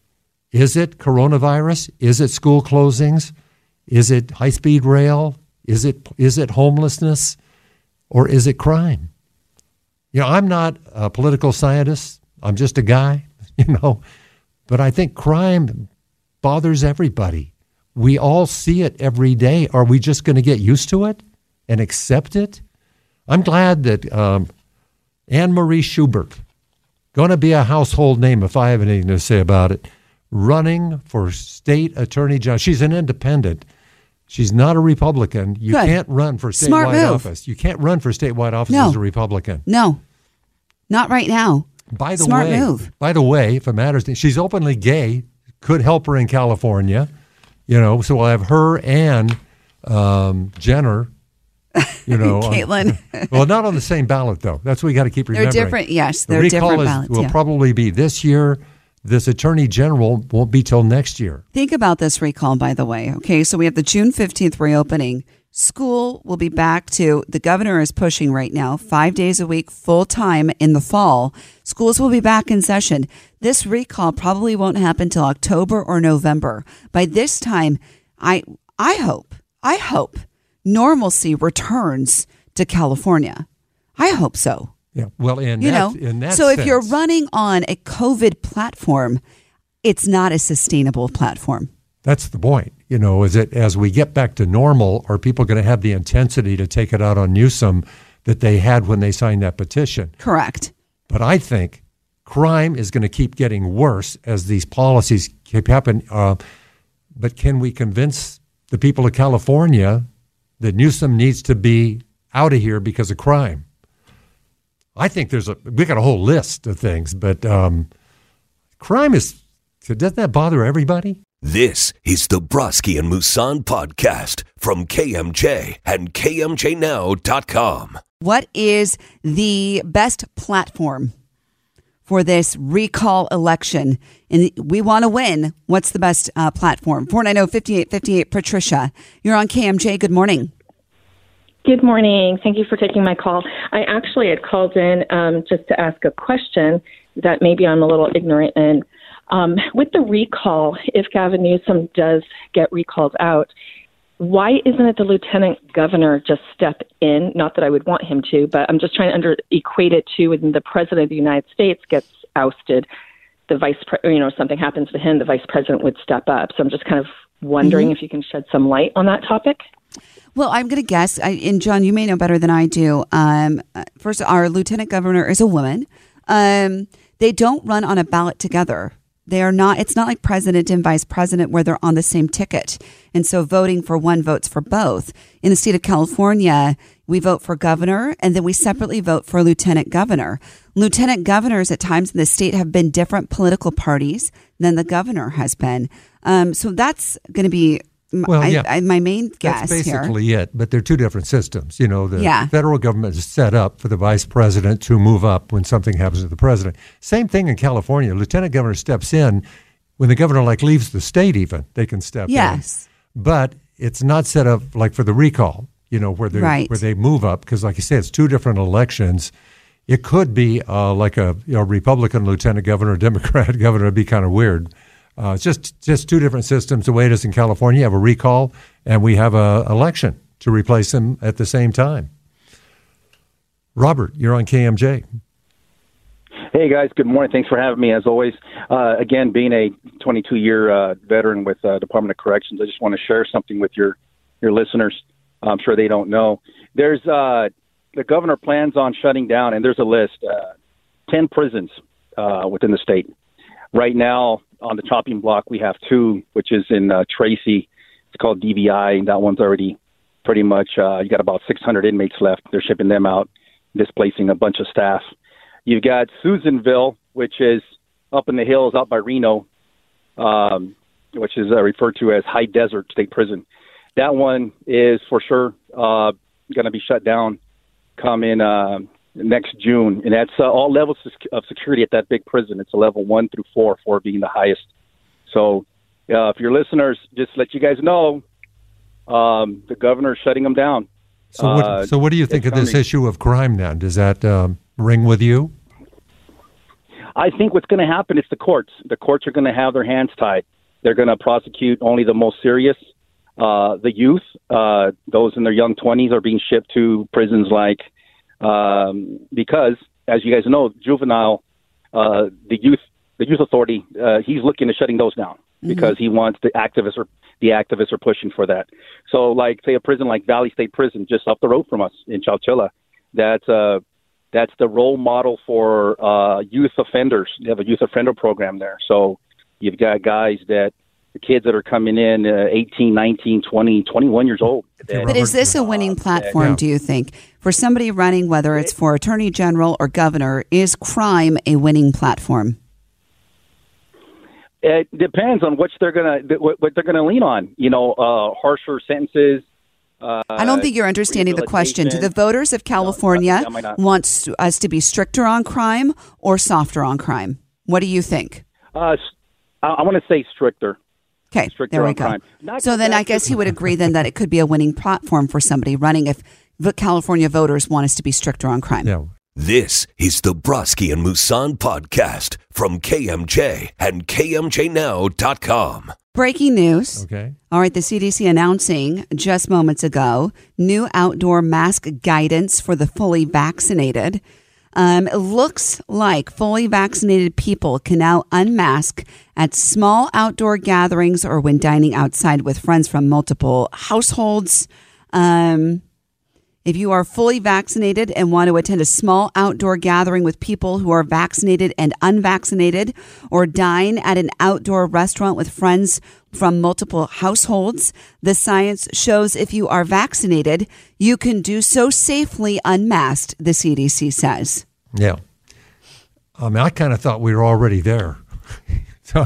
Is it coronavirus? Is it school closings? Is it high-speed rail? Is it is it homelessness? Or is it crime? You know, I'm not a political scientist. I'm just a guy, you know. But I think crime bothers everybody. We all see it every day. Are we just going to get used to it and accept it? I'm glad that um, Anne Marie Schubert, going to be a household name if I have anything to say about it, running for state attorney general. She's an independent. She's not a Republican. You Good. can't run for Smart statewide move. office. You can't run for statewide office No. as a Republican. No, not right now. By the Smart way, move. By the way, if it matters, she's openly gay. Could help her in California. You know, so we'll have her and um, Jenner, you know. Caitlin. On, well, not on the same ballot, though. That's what we got to keep They're remembering. different, yes. The They're recall different is, ballots. will yeah. probably be this year. This attorney general won't be till next year. Think about this recall, by the way. Okay, so we have the June fifteenth reopening. School will be back to, the governor is pushing right now, five days a week, full time in the fall. Schools will be back in session. This recall probably won't happen till October or November. By this time, I I hope, I hope normalcy returns to California. I hope so. Yeah. Well, in You that, know, in that so sense, if you're running on a COVID platform, it's not a sustainable platform. that's the point. You know, is it as we get back to normal, are people going to have the intensity to take it out on Newsom that they had when they signed that petition? Correct. But I think crime is going to keep getting worse as these policies keep happening. Uh, but can we convince the people of California that Newsom needs to be out of here because of crime? I think there's a we got a whole list of things, but um, crime is doesn't that bother everybody? This is the Brodsky and Musan podcast from K M J and K M J now dot com. What is the best platform for this recall election? And we want to win. What's the best uh, platform? four nine zero, five eight five eight. Patricia, you're on K M J. Good morning. Good morning. Thank you for taking my call. I actually had called in um, just to ask a question that maybe I'm a little ignorant in. Um, with the recall, if Gavin Newsom does get recalled out, why isn't it the lieutenant governor just step in? Not that I would want him to, but I'm just trying to under, equate it to when the president of the United States gets ousted, the vice, pre- you know, something happens to him, the vice president would step up. So I'm just kind of wondering mm-hmm. if you can shed some light on that topic. Well, I'm going to guess, I, and John, you may know better than I do. Um, first, our lieutenant governor is a woman. Um, they don't run on a ballot together. They are not, it's not like president and vice president where they're on the same ticket. And so voting for one votes for both. In the state of California, we vote for governor and then we separately vote for lieutenant governor. Lieutenant governors at times in the state have been different political parties than the governor has been. Um, so that's going to be Well, yeah. I, I, my main guess That's basically here. it, but they're two different systems. You know, the Yeah. federal government is set up for the vice president to move up when something happens to the president. Same thing in California. Lieutenant governor steps in when the governor like leaves the state even. They can step Yes. in. But it's not set up like for the recall, you know, where they Right. where they move up because like you say, it's two different elections. It could be uh, like a you know, Republican lieutenant governor, Democrat governor. It'd be kind of weird. Uh, it's just just two different systems. The way it is in California, you have a recall, and we have a election to replace them at the same time. Robert, you're on K M J. Hey, guys. Good morning. Thanks for having me, as always. Uh, again, being a twenty-two-year uh, veteran with uh, Department of Corrections, I just want to share something with your, your listeners. I'm sure they don't know. There's uh, the governor plans on shutting down, and there's a list, uh, ten prisons uh, within the state. Right now, on the chopping block, we have two, which is in uh, Tracy. It's called D V I, and that one's already pretty much, uh, you got about six hundred inmates left. They're shipping them out, displacing a bunch of staff. You've got Susanville, which is up in the hills out by Reno, um, which is uh, referred to as High Desert State Prison. That one is for sure uh, going to be shut down come in uh, next June. And that's uh, all levels of security at that big prison. It's a level one through four, four being the highest. So uh, if your listeners, just let you guys know, um, the governor's shutting them down. So what, uh, so what do you think of this coming. issue of crime then? Does that um, ring with you? I think what's going to happen is the courts. The courts are going to have their hands tied. They're going to prosecute only the most serious. Uh, the youth, uh, those in their young twenties, are being shipped to prisons like, um, because, as you guys know, juvenile, uh, the youth, the youth authority, uh, he's looking at shutting those down mm-hmm. because he wants the activists are the activists are pushing for that. So, like, say a prison like Valley State Prison, just up the road from us in Chowchilla, that's uh, that's the role model for uh, youth offenders. They have a youth offender program there. So you've got guys that, the kids that are coming in uh, eighteen, nineteen, twenty, twenty-one years old. That, but is this a winning platform, yeah. do you think? For somebody running, whether it's for attorney general or governor, is crime a winning platform? It depends on what they're going to what, what they're going to lean on. You know, uh, harsher sentences. Uh, I don't think you're understanding the question. Do the voters of California no, no, want us to be stricter on crime or softer on crime? What do you think? Uh, I, I want to say stricter. Okay, there we go. So then I guess he would agree then that it could be a winning platform for somebody running if the California voters want us to be stricter on crime. Yeah. This is the Brodsky and Moussan podcast from K M J and K M J now dot com. Breaking news. Okay. All right, the C D C announcing just moments ago new outdoor mask guidance for the fully vaccinated. Um, it looks like fully vaccinated people can now unmask at small outdoor gatherings or when dining outside with friends from multiple households. Um, if you are fully vaccinated and want to attend a small outdoor gathering with people who are vaccinated and unvaccinated, or dine at an outdoor restaurant with friends from multiple households, the science shows if you are vaccinated, you can do so safely unmasked, the C D C says. Yeah. I mean, I kind of thought we were already there. So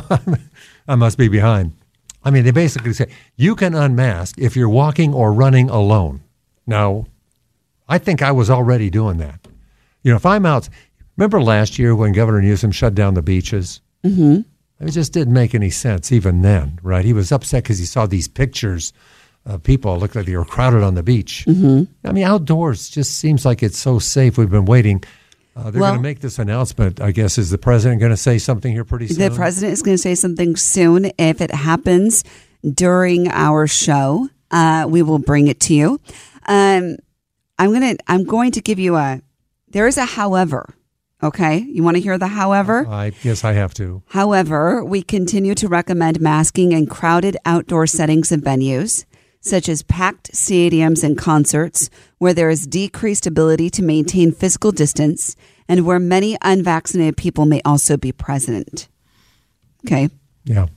I must be behind. I mean, they basically say you can unmask if you're walking or running alone. Now, I think I was already doing that. You know, if I'm out, remember last year when Governor Newsom shut down the beaches? Mm-hmm. It just didn't make any sense even then, right? He was upset because he saw these pictures of people looked like they were crowded on the beach. Mm-hmm. I mean, outdoors just seems like it's so safe. We've been waiting. Uh, they're well, going to make this announcement, I guess. Is the president going to say something here pretty soon? The president is going to say something soon. If it happens during our show, uh, we will bring it to you. Um, I'm going to I'm going to give you a, there is a however, okay? You want to hear the however? I guess I have to. However, we continue to recommend masking in crowded outdoor settings and venues, such as packed stadiums and concerts, where there is decreased ability to maintain physical distance and where many unvaccinated people may also be present. Okay? Yeah.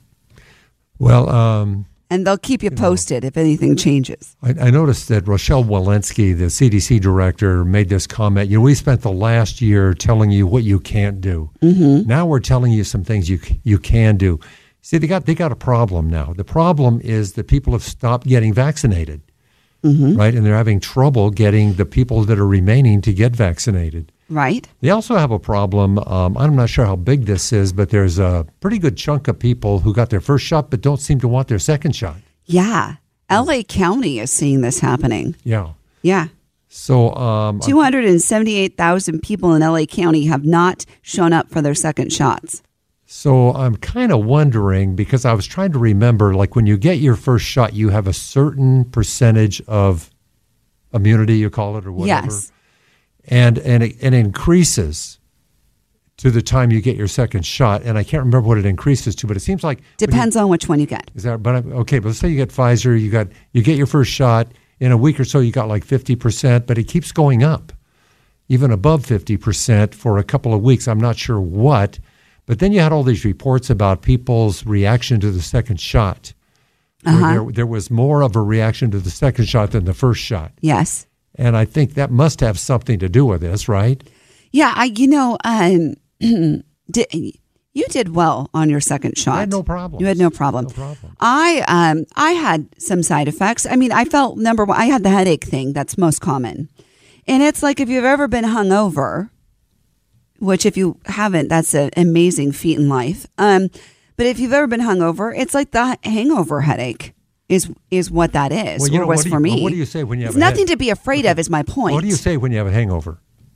Well, um... and they'll keep you posted if anything changes. I, I noticed that Rochelle Walensky, the C D C director, made this comment. You know, we spent the last year telling you what you can't do. Mm-hmm. Now we're telling you some things you you can do. See, they got they got a problem now. The problem is that people have stopped getting vaccinated, mm-hmm. right? And they're having trouble getting the people that are remaining to get vaccinated. Right. They also have a problem. Um, I'm not sure how big this is, but there's a pretty good chunk of people who got their first shot but don't seem to want their second shot. Yeah. L A County is seeing this happening. Yeah. Yeah. So um, two hundred seventy-eight thousand people in L A County have not shown up for their second shots. So I'm kind of wondering, because I was trying to remember, like when you get your first shot, you have a certain percentage of immunity, you call it, or whatever. Yes. And and it, it increases to the time you get your second shot. And I can't remember what it increases to, but it seems like Depends you, on which one you get. Is that? But okay, but let's say you get Pfizer, you got you get your first shot in a week or so, you got like fifty percent, but it keeps going up, even above fifty percent for a couple of weeks. I'm not sure what, but then you had all these reports about people's reaction to the second shot. Uh-huh. There, there was more of a reaction to the second shot than the first shot. Yes. And I think that must have something to do with this, right? Yeah, I you know, um, did, you did well on your second shot. I had no problem. You had no problem. No problem. I um I had some side effects. I mean, I felt number one. I had the headache thing that's most common, and it's like if you've ever been hungover, which if you haven't, that's an amazing feat in life. Um, but if you've ever been hungover, it's like the hangover headache is is what that is, Well, you or know, was what do for you- me. well, what do you say when you have It's a nothing head- to be afraid of. Is my point. What do you say when you have a hangover?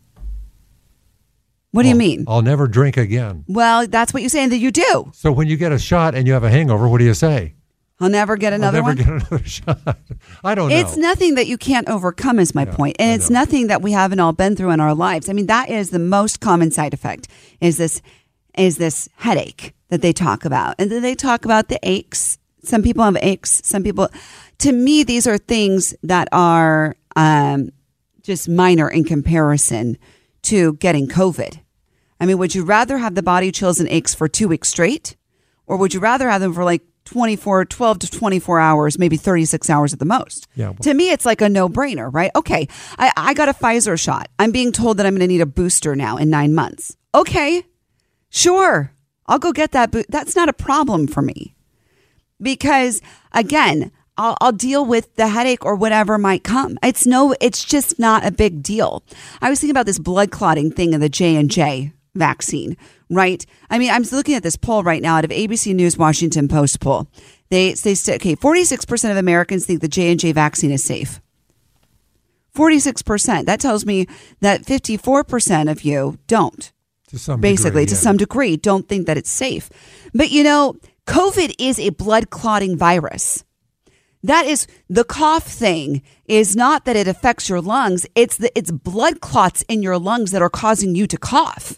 What do you I'll- mean? I'll never drink again. Well, that's what you say, and that you do. So when you get a shot and you have a hangover, what do you say? I'll never get another I'll never one. get another shot. I don't know. It's nothing that you can't overcome, is my Yeah, point. And I it's know. nothing that we haven't all been through in our lives. I mean, that is the most common side effect is this is this headache that they talk about. And then they talk about the aches. Some people have aches. Some people, to me, these are things that are um, just minor in comparison to getting COVID. I mean, would you rather have the body chills and aches for two weeks straight? Or would you rather have them for like twenty-four, twelve to twenty-four hours, maybe thirty-six hours at the most? Yeah, well- To me, it's like a no-brainer, right? Okay, I, I got a Pfizer shot. I'm being told that I'm going to need a booster now in nine months. Okay, sure. I'll go get that. Bo- That's not a problem for me. Because, again, I'll, I'll deal with the headache or whatever might come. It's no, it's just not a big deal. I was thinking about this blood clotting thing in the J and J vaccine, right? I mean, I'm looking at this poll right now out of A B C News Washington Post poll. They they say, okay, forty-six percent of Americans think the J and J vaccine is safe. forty-six percent. That tells me that fifty-four percent of you don't. to some Basically, degree, to yeah. some degree, don't think that it's safe. But, you know, COVID is a blood clotting virus. That is, the cough thing is not that it affects your lungs. It's the, it's blood clots in your lungs that are causing you to cough.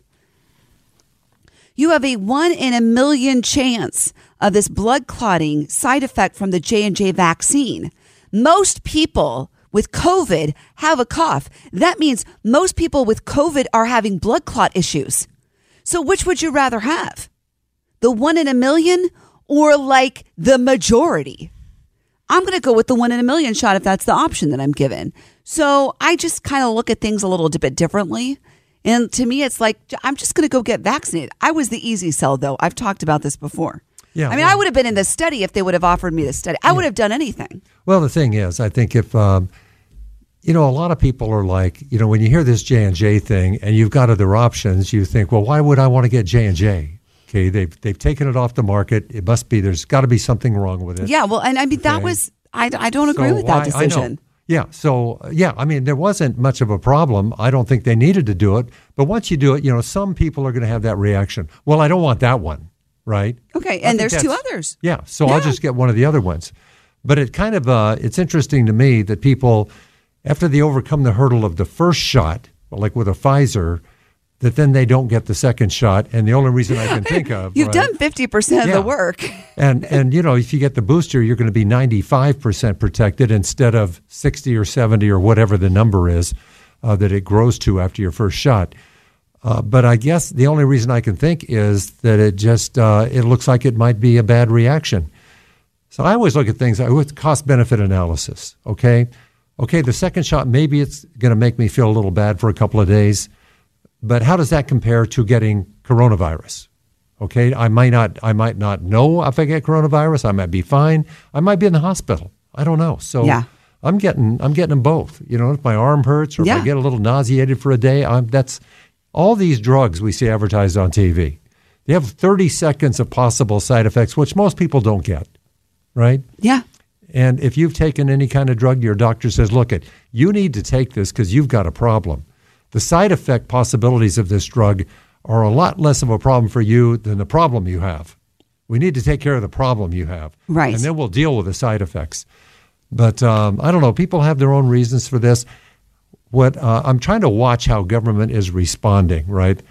You have a one in a million chance of this blood clotting side effect from the J and J vaccine. Most people with COVID have a cough. That means most people with COVID are having blood clot issues. So which would you rather have? The one in a million or like the majority? I'm going to go with the one in a million shot if that's the option that I'm given. So I just kind of look at things a little bit differently. And to me, it's like, I'm just going to go get vaccinated. I was the easy sell, though. I've talked about this before. Yeah, I mean, well- I would have been in the study if they would have offered me the study. I would have done anything. Well, the thing is, I think if, um, you know, a lot of people are like, you know, when you hear this J and J thing and you've got other options, you think, well, why would I want to get J and J? Okay, they've, they've taken it off the market. It must be, there's got to be something wrong with it. Yeah, well, and I mean, that Okay. was, I, I don't agree So with that why- I know. decision. Yeah. So, uh, yeah, I mean, there wasn't much of a problem. I don't think they needed to do it. But once you do it, you know, some people are going to have that reaction. Well, I don't want that one, right? Okay, I and think there's two that's- others. Yeah. So I'll Yeah. just get one of the other ones. But it kind of, uh, it's interesting to me that people, after they overcome the hurdle of the first shot, like with a Pfizer, that then they don't get the second shot. And the only reason I can think of, You've right? done fifty percent Yeah. of the work. And, and you know, if you get the booster, you're going to be ninety-five percent protected instead of sixty or seventy or whatever the number is uh, that it grows to after your first shot. Uh, but I guess the only reason I can think is that it just, uh, it looks like it might be a bad reaction. So I always look at things with cost-benefit analysis, okay? Okay, the second shot, maybe it's going to make me feel a little bad for a couple of days, but how does that compare to getting coronavirus? Okay, I might not I might not know if I get coronavirus. I might be fine. I might be in the hospital. I don't know. So Yeah. I'm getting I'm getting them both. You know, if my arm hurts or if Yeah. I get a little nauseated for a day, I'm, that's all these drugs we see advertised on T V. They have thirty seconds of possible side effects, which most people don't get, right? Yeah. And if you've taken any kind of drug, your doctor says, look, it you need to take this because you've got a problem. The side effect possibilities of this drug are a lot less of a problem for you than the problem you have. We need to take care of the problem you have. Right. And then we'll deal with the side effects. But um, I don't know. People have their own reasons for this. What uh, I'm trying to watch how government is responding, right?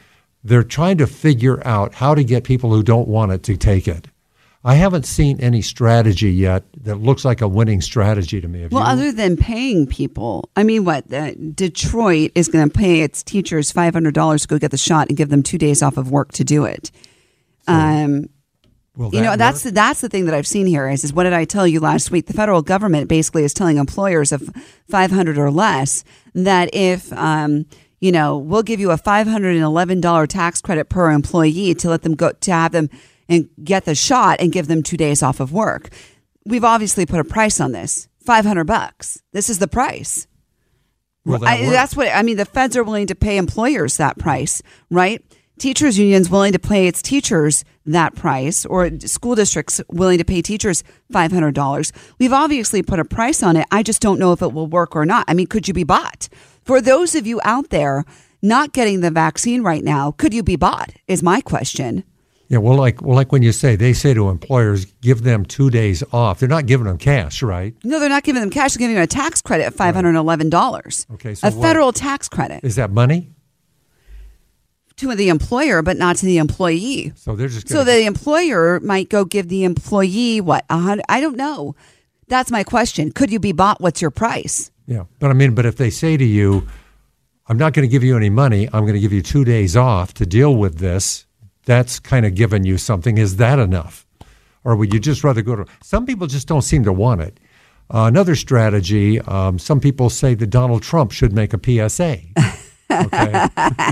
they're trying to figure out how to get people who don't want it to take it. I haven't seen any strategy yet that looks like a winning strategy to me. Have well, you? Other than paying people, I mean, what? Uh, Detroit is going to pay its teachers five hundred dollars to go get the shot and give them two days off of work to do it. So, um, will you that know, that's work? that's the thing that I've seen here is, is what did I tell you last week? The federal government basically is telling employers of five hundred or less that if, um, you know, we'll give you a five hundred eleven dollars tax credit per employee to let them go, to have them and get the shot and give them two days off of work. We've obviously put a price on this, five hundred bucks. This is the price. Will that I, work? that's what, I mean, the feds are willing to pay employers that price, right? Teachers unions willing to pay its teachers that price, or school districts willing to pay teachers five hundred dollars. We've obviously put a price on it. I just don't know if it will work or not. I mean, could you be bought? For those of you out there not getting the vaccine right now, could you be bought is my question. Yeah, well, like well, like when you say, they say to employers, give them two days off. They're not giving them cash, right? No, they're not giving them cash. They're giving them a tax credit of five hundred eleven dollars. Okay, so a what- federal tax credit Is that money? to the employer, but not to the employee. So they're just So gonna, the employer might go give the employee what? A hundred? I don't know. That's my question. Could you be bought? What's your price? yeah. But I mean, but if they say to you, I'm not going to give you any money, I'm going to give you two days off to deal with this, that's kind of giving you something. Is that enough? Or would you just rather go to, some people just don't seem to want it. Uh, another strategy, um, some people say that Donald Trump should make a P S A. Okay.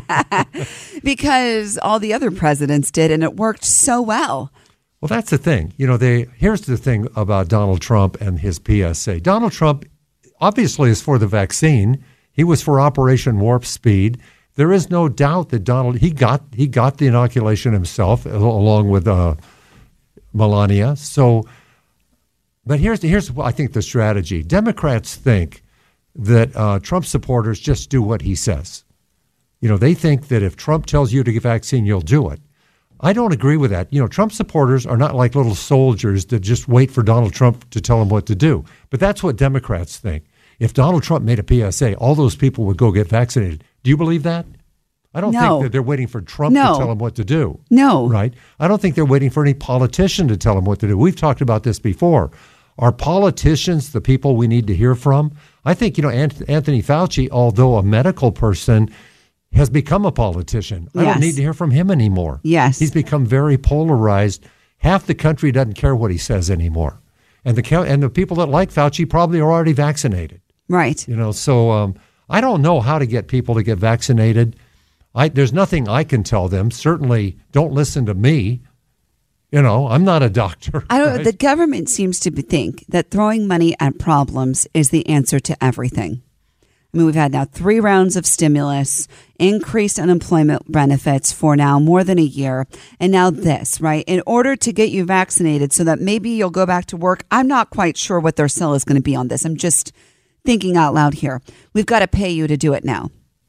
Because all the other presidents did, and it worked so well. Well, that's the thing. You know, they here's the thing about Donald Trump and his P S A. Donald Trump obviously is for the vaccine. He was for Operation Warp Speed. There is no doubt that Donald he got he got the inoculation himself along with uh, Melania. So, but here's here's I think the strategy. Democrats think that uh, Trump supporters just do what he says. You know, they think that if Trump tells you to get vaccine, you'll do it. I don't agree with that. You know, Trump supporters are not like little soldiers that just wait for Donald Trump to tell them what to do. But that's what Democrats think. If Donald Trump made a P S A, all those people would go get vaccinated. Do you believe that? I don't No. think that they're waiting for Trump No. to tell them what to do. No. Right? I don't think they're waiting for any politician to tell them what to do. We've talked about this before. Are politicians the people we need to hear from? I think, you know, Anthony Fauci, although a medical person, has become a politician. I Yes. don't need to hear from him anymore. Yes. He's become very polarized. Half the country doesn't care what he says anymore. And the co- and the people that like Fauci probably are already vaccinated. Right. You know, so um, I don't know how to get people to get vaccinated. I, there's nothing I can tell them. Certainly don't listen to me. You know, I'm not a doctor. I don't. right? The government seems to be- think that throwing money at problems is the answer to everything. I mean, we've had now three rounds of stimulus, increased unemployment benefits for now more than a year, and now this, right? In order to get you vaccinated so that maybe you'll go back to work, I'm not quite sure what their sell is going to be on this. I'm just thinking out loud here. We've got to pay you to do it now.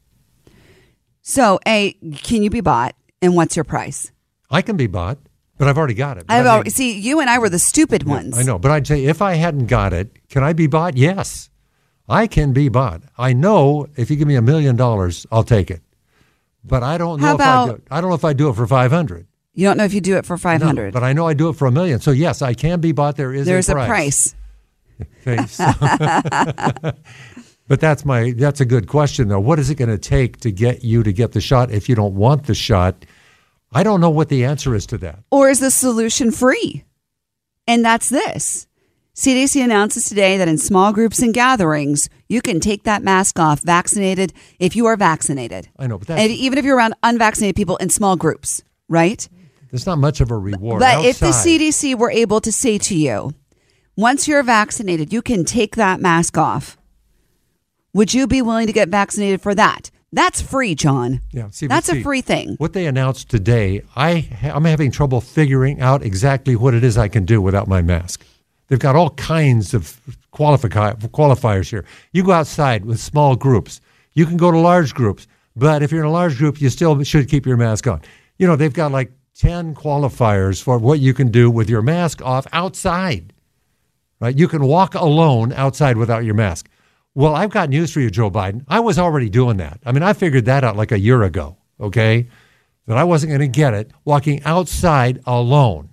So, A, can you be bought, and what's your price? I can be bought, but I've already got it. But I've I mean- already, see, you and I were the stupid ones. I know, but I'd say if I hadn't got it, can I be bought? Yes, I can be bought. I know if you give me a million dollars, I'll take it. But I don't know How if I about- do it. I don't know if I do it for five hundred. You don't know if you do it for five hundred. But I know I do it for a million. So yes, I can be bought. There is There's a a price. price. Okay, so- but that's my that's a good question though. What is it going to take to get you to get the shot if you don't want the shot? I don't know what the answer is to that. Or is the solution free? And that's this. C D C announces today that in small groups and gatherings, you can take that mask off vaccinated if you are vaccinated. I know, but that's, And even if you're around unvaccinated people in small groups, right? there's not much of a reward. But if the outside. C D C were able to say to you, once you're vaccinated, you can take that mask off, would you be willing to get vaccinated for that? That's free, John. Yeah, see, but That's see, a free thing. What they announced today, I ha- I'm having trouble figuring out exactly what it is I can do without my mask. They've got all kinds of qualifi- qualifiers here. You go outside with small groups. You can go to large groups. But if you're in a large group, you still should keep your mask on. You know, they've got like ten qualifiers for what you can do with your mask off outside. Right? You can walk alone outside without your mask. Well, I've got news for you, Joe Biden. I was already doing that. I mean, I figured that out like a year ago, okay? that I wasn't going to get it walking outside alone.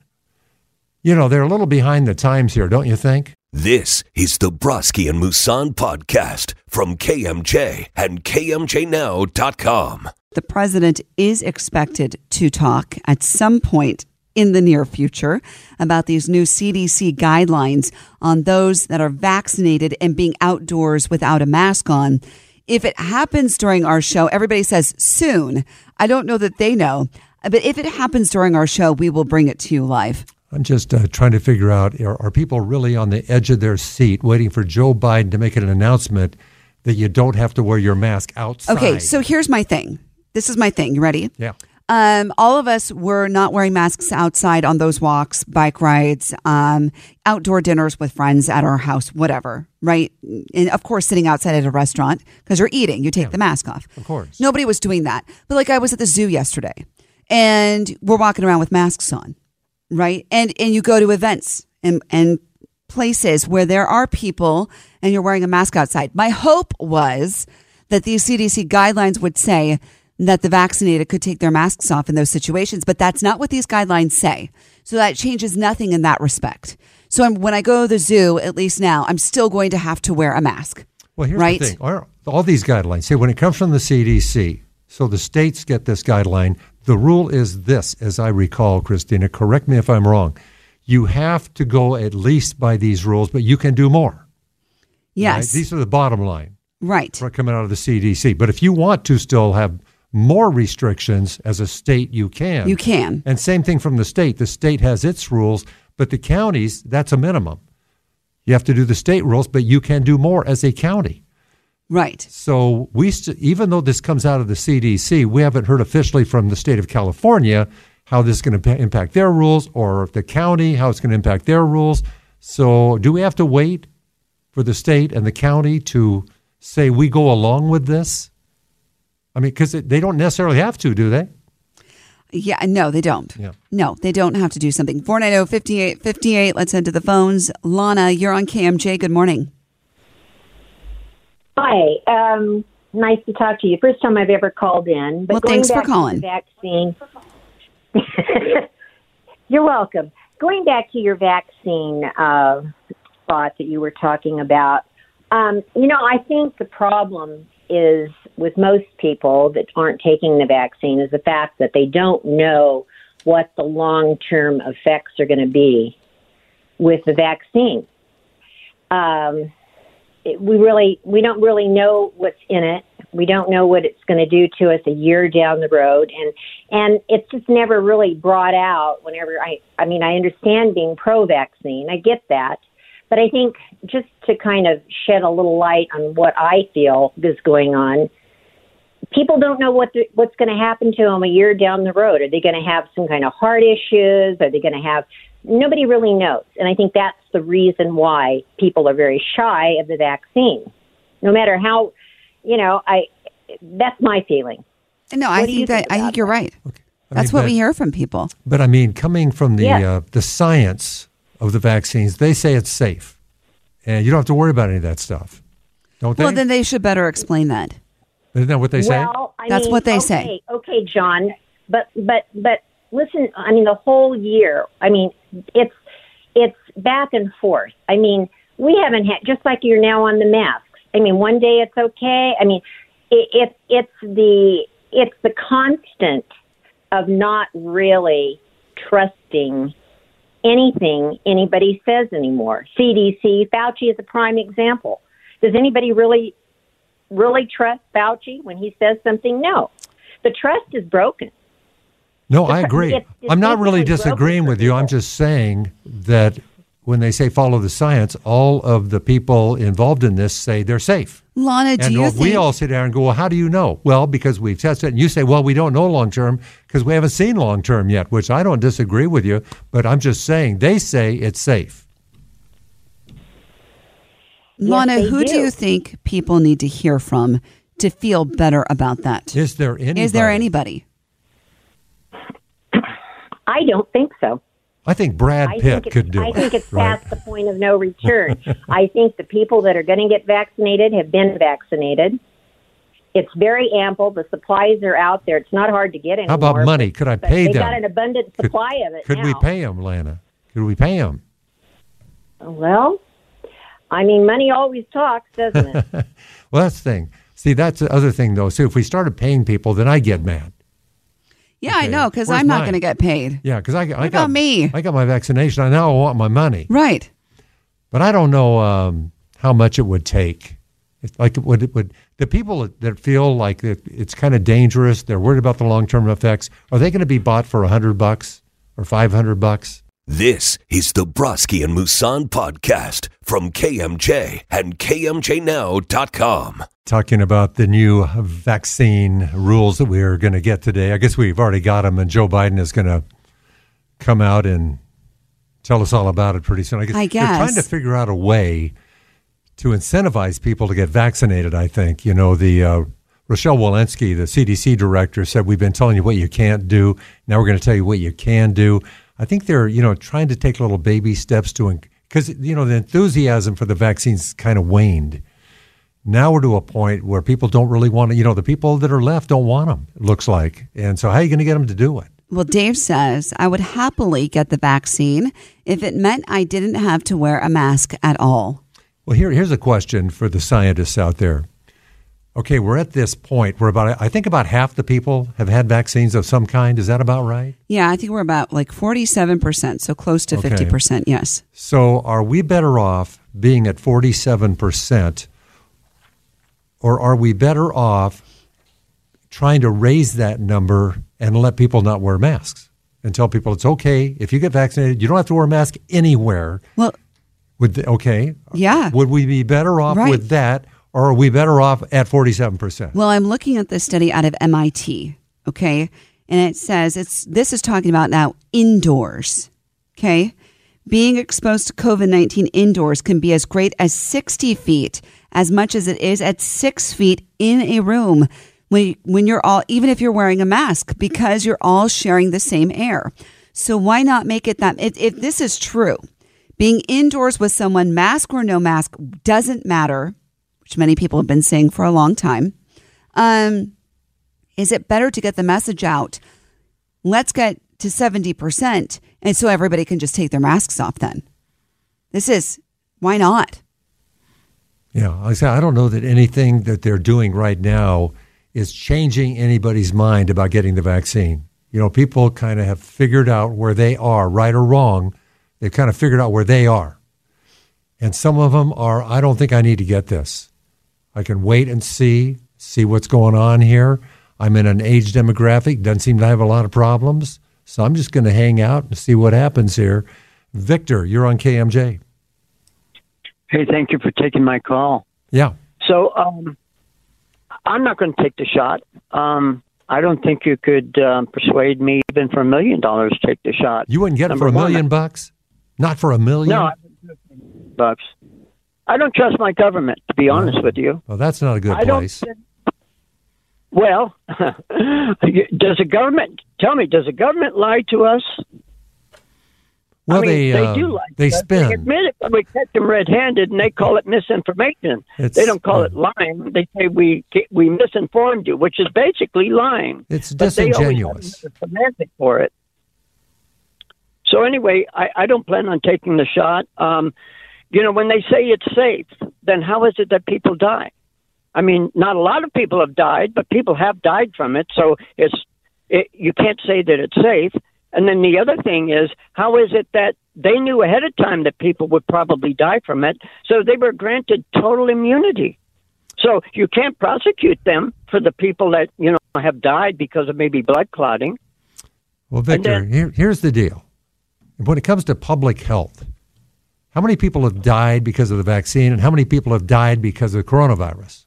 You know, they're a little behind the times here, don't you think? This is the Broski and Musan podcast from K M J and K M J now dot com. The president is expected to talk at some point in the near future about these new C D C guidelines on those that are vaccinated and being outdoors without a mask on. If it happens during our show, everybody says soon. I don't know that they know, but if it happens during our show, we will bring it to you live. I'm just uh, trying to figure out, are, are people really on the edge of their seat waiting for Joe Biden to make an announcement that you don't have to wear your mask outside? Okay, so here's my thing. This is my thing. You ready? Yeah. Um, all of us were not wearing masks outside on those walks, bike rides, um, outdoor dinners with friends at our house, whatever, right? And of course, sitting outside at a restaurant because you're eating, you take Yeah. the mask off. Of course. Nobody was doing that. But like I was at the zoo yesterday and we're walking around with masks on, right? And and you go to events and, and places where there are people and you're wearing a mask outside. My hope was that these C D C guidelines would say that the vaccinated could take their masks off in those situations, but that's not what these guidelines say. So that changes nothing in that respect. So I'm, when I go to the zoo, at least now, I'm still going to have to wear a mask. Well, here's right? the thing. All, all these guidelines, say when it comes from the C D C, so the states get this guideline, the rule is this, as I recall, Christina, correct me if I'm wrong. You have to go at least by these rules, but you can do more. Yes. Right? These are the bottom line. Right. For coming out of the C D C. But if you want to still have more restrictions as a state, you can. You can. And same thing from the state. The state has its rules, but the counties, that's a minimum. You have to do the state rules, but you can do more as a county. Right. So we, st- even though this comes out of the C D C, we haven't heard officially from the state of California how this is going to p- impact their rules, or the county, how it's going to impact their rules. So do we have to wait for the state and the county to say we go along with this? I mean, because they don't necessarily have to, do they? Yeah, no, they don't. Yeah. No, they don't have to do something. four nine zero, five eight five eight. Let's head to the phones. Lana, you're on K M J. Good morning. Hi. Um, nice to talk to you. First time I've ever called in. But Well, going thanks for back to calling. the vaccine. You're welcome. Going back to your vaccine uh, spot that you were talking about, um, you know, I think the problem is with most people that aren't taking the vaccine is the fact that they don't know what the long-term effects are going to be with the vaccine. Um, it, we really, we don't really know what's in it. We don't know what it's going to do to us a year down the road. And, and it's just never really brought out whenever I, I mean, I understand being pro-vaccine. I get that. But I think just to kind of shed a little light on what I feel is going on, people don't know what the, what's going to happen to them a year down the road. Are they going to have some kind of heart issues? Are they going to have – nobody really knows. And I think that's the reason why people are very shy of the vaccine. No matter how – you know, I that's my feeling. No, I think that I think you're right. Okay. I That's mean, what but, we hear from people. But I mean, coming from the Yes. uh, the science of the vaccines, they say it's safe, and you don't have to worry about any of that stuff, don't they? Well, then they should better explain that. Isn't that what they say? Well, I That's mean, what they okay, say. Okay, John, but but but listen. I mean, the whole year. I mean, it's it's back and forth. I mean, we haven't had just like you're now on the masks. I mean, one day it's okay. I mean, it, it it's the it's the constant of not really trusting anything anybody says anymore. C D C, Fauci is a prime example. Does anybody really really trust Fauci when he says something? No. The trust is broken. No, I agree. It's- it's I'm not really basically disagreeing broken with for you. I'm people. just saying that when they say follow the science, all of the people involved in this say they're safe. Lana, do And you we think all sit down and go, well, how do you know? Well, because we've tested it. And you say, well, we don't know long term because we haven't seen long term yet, which I don't disagree with you. But I'm just saying they say it's safe. Lana, Yes, they who do do. you think people need to hear from to feel better about that? Is there anybody? Is there anybody? I don't think so. I think Brad I Pitt think it's, could do I it. think it's right? past the point of no return. I think the people that are going to get vaccinated have been vaccinated. It's very ample. The supplies are out there. It's not hard to get anymore. How about money? Could I but pay they them? They got an abundant supply could, of it Could now. we pay them, Lana? Could we pay them? Well, I mean, money always talks, doesn't it? Well, that's the thing. See, that's the other thing, though. See, if we started paying people, then I get mad. Yeah, Okay. I know, because Where's I'm not mine? going to get paid. Yeah, because I, I What got about me? I got my vaccination. I now want my money. Right. But I don't know um, how much it would take. It's like, would it would the people that feel like it, it's kind of dangerous, they're worried about the long-term effects, are they going to be bought for a hundred bucks or five hundred bucks? This is the Brodsky and Musan podcast from K M J and K M J now dot com. Talking about the new vaccine rules that we're going to get today. I guess we've already got them, and Joe Biden is going to come out and tell us all about it pretty soon. I guess, I guess. They're trying to figure out a way to incentivize people to get vaccinated, I think. You know, the uh, Rochelle Walensky, the C D C director, said, we've been telling you what you can't do. Now we're going to tell you what you can do. I think they're, you know, trying to take little baby steps to, because, you know, the enthusiasm for the vaccines kind of waned. Now we're to a point where people don't really want to, you know, the people that are left don't want them, it looks like. And so how are you going to get them to do it? Well, Dave says, I would happily get the vaccine if it meant I didn't have to wear a mask at all. Well, here, here's a question for the scientists out there. Okay, we're at this point where about, I think about half the people have had vaccines of some kind. Is that about right? Yeah, I think we're about like forty-seven percent, so close to Okay. fifty percent, yes. So are we better off being at forty-seven percent, or are we better off trying to raise that number and let people not wear masks and tell people it's okay if you get vaccinated, you don't have to wear a mask anywhere? Well, Would the, okay, yeah. Would we be better off Right. with that, or are we better off at forty-seven percent? Well, I'm looking at this study out of M I T, okay? And it says it's this is talking about now indoors, okay? Being exposed to COVID nineteen indoors can be as great as sixty feet, as much as it is at six feet in a room when, when you're all, even if you're wearing a mask, because you're all sharing the same air. So why not make it that, if, if this is true, being indoors with someone, mask or no mask, doesn't matter, which many people have been saying for a long time. Um, is it better to get the message out? Let's get to seventy percent, and so everybody can just take their masks off then. This is, why not? Yeah, like I say, I don't know that anything that they're doing right now is changing anybody's mind about getting the vaccine. You know, people kind of have figured out where they are, right or wrong. They've kind of figured out where they are. And some of them are, I don't think I need to get this. I can wait and see, see what's going on here. I'm in an age demographic, doesn't seem to have a lot of problems. So I'm just going to hang out and see what happens here. Victor, you're on K M J. Hey, thank you for taking my call. Yeah. So um, I'm not going to take the shot. Um, I don't think you could um, persuade me even for a million dollars to take the shot. You wouldn't get it Number for a one, million bucks? Not for a million? No, I wouldn't bucks. I don't trust my government, to be honest with you. Well, that's not a good I don't place. think- Well, does the government, tell me, does the government lie to us? Well, I mean, they, they uh, do lie they to us. spin. They admit it, but we catch them red-handed, and they call it misinformation. It's, they don't call uh, it lying. They say we we misinformed you, which is basically lying. It's But they always disingenuous. have a semantic for it. So anyway, I, I don't plan on taking the shot. Um, you know, when they say it's safe, then how is it that people die? I mean, not a lot of people have died, but people have died from it. So it's it, you can't say that it's safe. And then the other thing is, how is it that they knew ahead of time that people would probably die from it, so they were granted total immunity? So you can't prosecute them for the people that, you know, have died because of maybe blood clotting. Well, Victor, then- here, here's the deal. When it comes to public health, how many people have died because of the vaccine, and how many people have died because of coronavirus?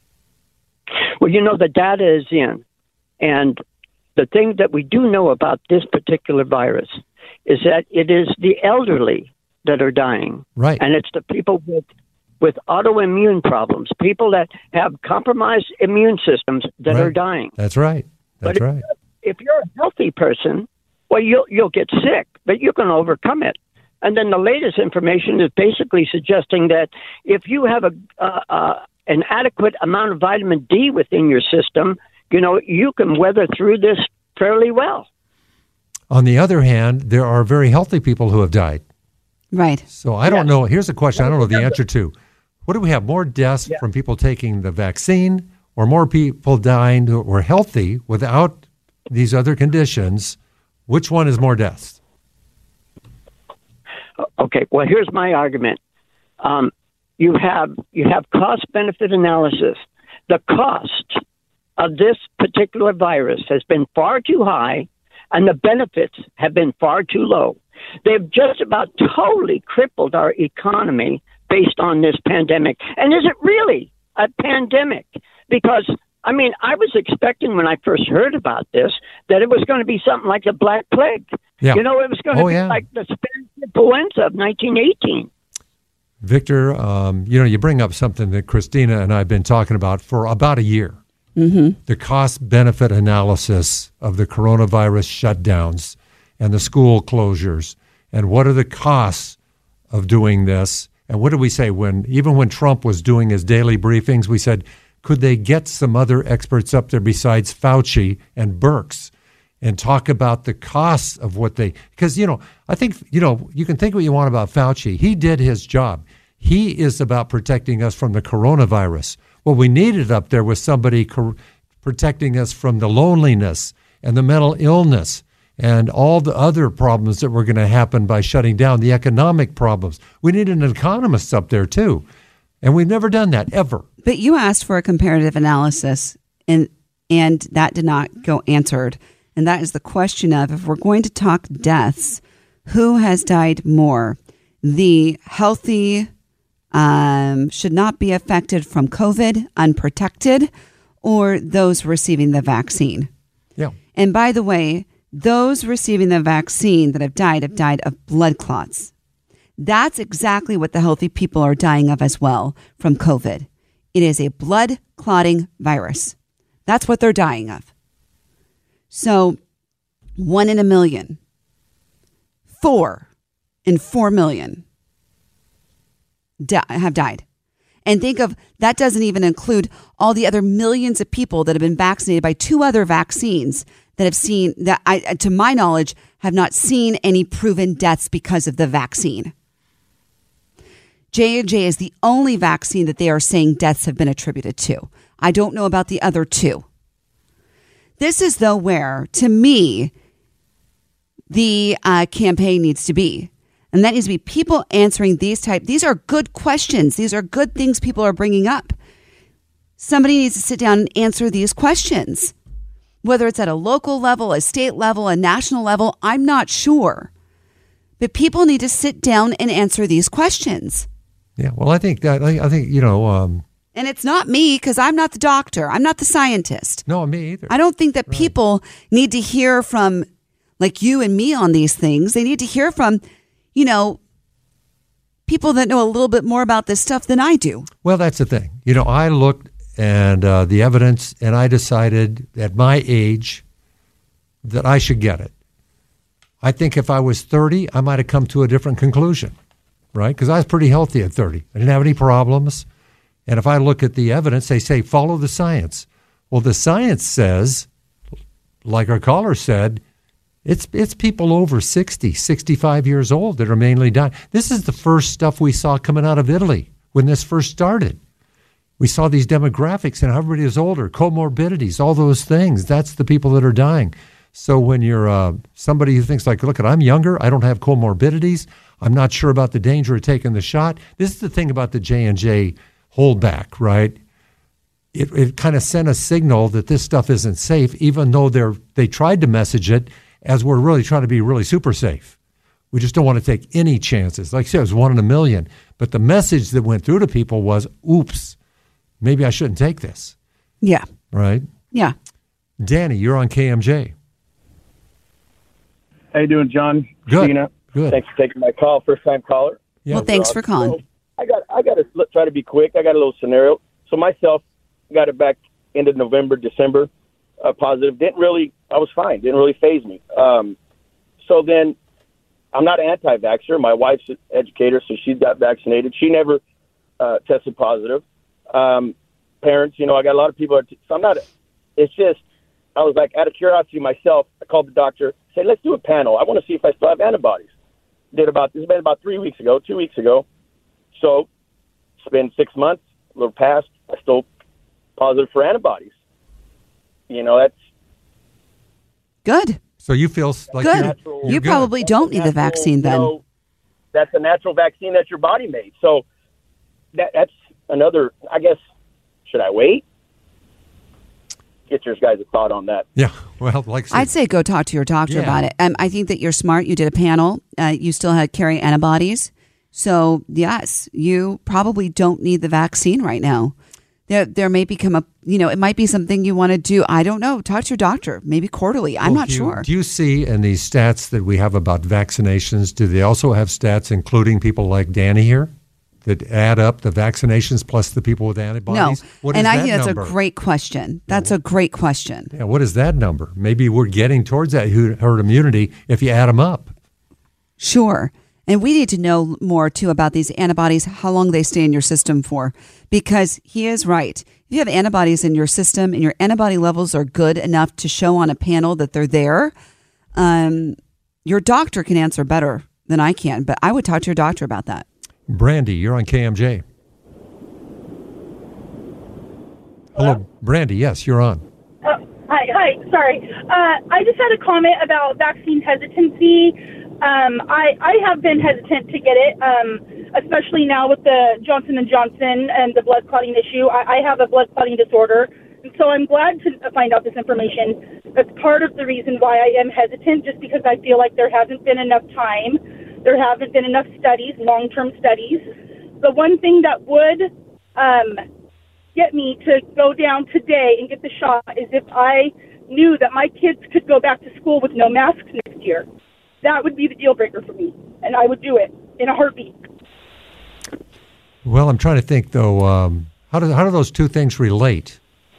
Well, you know, the data is in. And the thing that we do know about this particular virus is that it is the elderly that are dying. Right. And it's the people with with autoimmune problems, people that have compromised immune systems that Right. are dying. That's right. That's But if- right. If you're a healthy person, well, you'll you'll get sick, but you can overcome it. And then the latest information is basically suggesting that if you have a uh, uh, an adequate amount of vitamin D within your system, you know, you can weather through this fairly well. On the other hand, there are very healthy people who have died. Right. So I don't know. Here's a question I don't know the answer to. What do we have, more deaths Yeah. from people taking the vaccine or more people dying who were healthy without these other conditions? Which one is more deaths? Okay, well, here's my argument. Um, you have you have cost-benefit analysis. The cost of this particular virus has been far too high, and the benefits have been far too low. They've just about totally crippled our economy based on this pandemic. And is it really a pandemic? Because, I mean, I was expecting when I first heard about this that it was going to be something like the Black Plague. Yeah. You know, it was going to Oh, be yeah. like the Spanish influenza of nineteen eighteen. Victor, um, you know, you bring up something that Christina and I have been talking about for about a year. Mm-hmm. The cost-benefit analysis of the coronavirus shutdowns and the school closures, and what are the costs of doing this? And what did we say when, even when Trump was doing his daily briefings, we said, could they get some other experts up there besides Fauci and Birx and talk about the costs of what they, because, you know, I think, you know, you can think what you want about Fauci. He did his job. He is about protecting us from the coronavirus. What we needed up there was somebody cor- protecting us from the loneliness and the mental illness and all the other problems that were going to happen by shutting down, the economic problems. We needed an economist up there too. And we've never done that, ever. But you asked for a comparative analysis, and and that did not go answered. And that is the question of, if we're going to talk deaths, who has died more? The healthy um, should not be affected from COVID, unprotected, or those receiving the vaccine. Yeah. And by the way, those receiving the vaccine that have died have died of blood clots. That's exactly what the healthy people are dying of as well from COVID. It is a blood clotting virus. That's what they're dying of. So one in a million, four in four million di- have died. And think of, that doesn't even include all the other millions of people that have been vaccinated by two other vaccines that have seen, that I, to my knowledge, have not seen any proven deaths because of the vaccine. J and J is the only vaccine that they are saying deaths have been attributed to. I don't know about the other two. This is, though, where, to me, the uh, campaign needs to be. And that needs to be people answering these type. These are good questions. These are good things people are bringing up. Somebody needs to sit down and answer these questions. Whether it's at a local level, a state level, a national level, I'm not sure. But people need to sit down and answer these questions. Yeah, well, I think that, I think, you know. Um, and it's not me, because I'm not the doctor. I'm not the scientist. No, me either. I don't think that Right. people need to hear from, like you and me on these things. They need to hear from, you know, people that know a little bit more about this stuff than I do. Well, that's the thing. You know, I looked and uh, the evidence, and I decided at my age that I should get it. I think if I was thirty, I might have come to a different conclusion, right? Because I was pretty healthy at thirty. I didn't have any problems. And if I look at the evidence, they say, follow the science. Well, the science says, like our caller said, it's it's people over sixty, sixty-five years old that are mainly dying. This is the first stuff we saw coming out of Italy when this first started. We saw these demographics, and everybody is older, comorbidities, all those things. That's the people that are dying. So when you're uh, somebody who thinks like, look, I'm younger, I don't have comorbidities, I'm not sure about the danger of taking the shot. This is the thing about the J and J holdback, right? It it kind of sent a signal that this stuff isn't safe, even though they're they tried to message it as we're really trying to be really super safe. We just don't want to take any chances. Like I said, it was one in a million. But the message that went through to people was, oops, maybe I shouldn't take this. Yeah. Right? Yeah. Danny, you're on K M J. How you doing, John? Good. Christina? Good. Thanks for taking my call. First time caller. Yeah. Well, thanks for calling. So I got I got to try to be quick. I got a little scenario. So myself got it back end of November, December, uh, positive. Didn't really. I was fine. Didn't really faze me. Um, so then, I'm not an anti-vaxxer. My wife's an educator, so she got vaccinated. She never uh, tested positive. um, parents. You know, I got a lot of people. Are t- so I'm not. It's just I was like, out of curiosity myself, I called the doctor. Said, let's do a panel. I want to see if I still have antibodies. Did about this has been about three weeks ago, two weeks ago. So it's been six months, a little past. I still positive for antibodies. You know, that's good. So you feel like good. You're, natural, you you're probably good. don't need natural, the vaccine then. You know, that's a natural vaccine that your body made. So that that's another. I guess should I wait? Get your guys a thought on that. Yeah, well, like I'd say go talk to your doctor Yeah. about it. Um, I think that you're smart. You did a panel. Uh, you still had carry antibodies. So, yes, you probably don't need the vaccine right now. There, there may become a, you know, it might be something you want to do. I don't know. Talk to your doctor, maybe quarterly. I'm Well, not do you, sure. Do you see in these stats that we have about vaccinations, do they also have stats including people like Danny here that add up the vaccinations plus the people with No. antibodies? What And is I that think that's number? a great question. That's a great question. Yeah, what is that number? Maybe we're getting towards that herd immunity if you add them up. Sure. And we need to know more, too, about these antibodies, how long they stay in your system for, because he is right. If you have antibodies in your system and your antibody levels are good enough to show on a panel that they're there, um, your doctor can answer better than I can. But I would talk to your doctor about that. Brandy, you're on K M J. Hello, Brandy. Yes, you're on. Oh, hi, hi. Sorry. Uh, I just had a comment about vaccine hesitancy. Um, I, I have been hesitant to get it, um, especially now with the Johnson and Johnson and the blood clotting issue. I, I have a blood clotting disorder, and so I'm glad to find out this information. That's part of the reason why I am hesitant, just because I feel like there hasn't been enough time. There haven't been enough studies, long-term studies. The one thing that would um, get me to go down today and get the shot is if I knew that my kids could go back to school with no masks next year. That would be the deal breaker for me, and I would do it in a heartbeat. Well, I'm trying to think, though, um, how, do, how do those two things relate?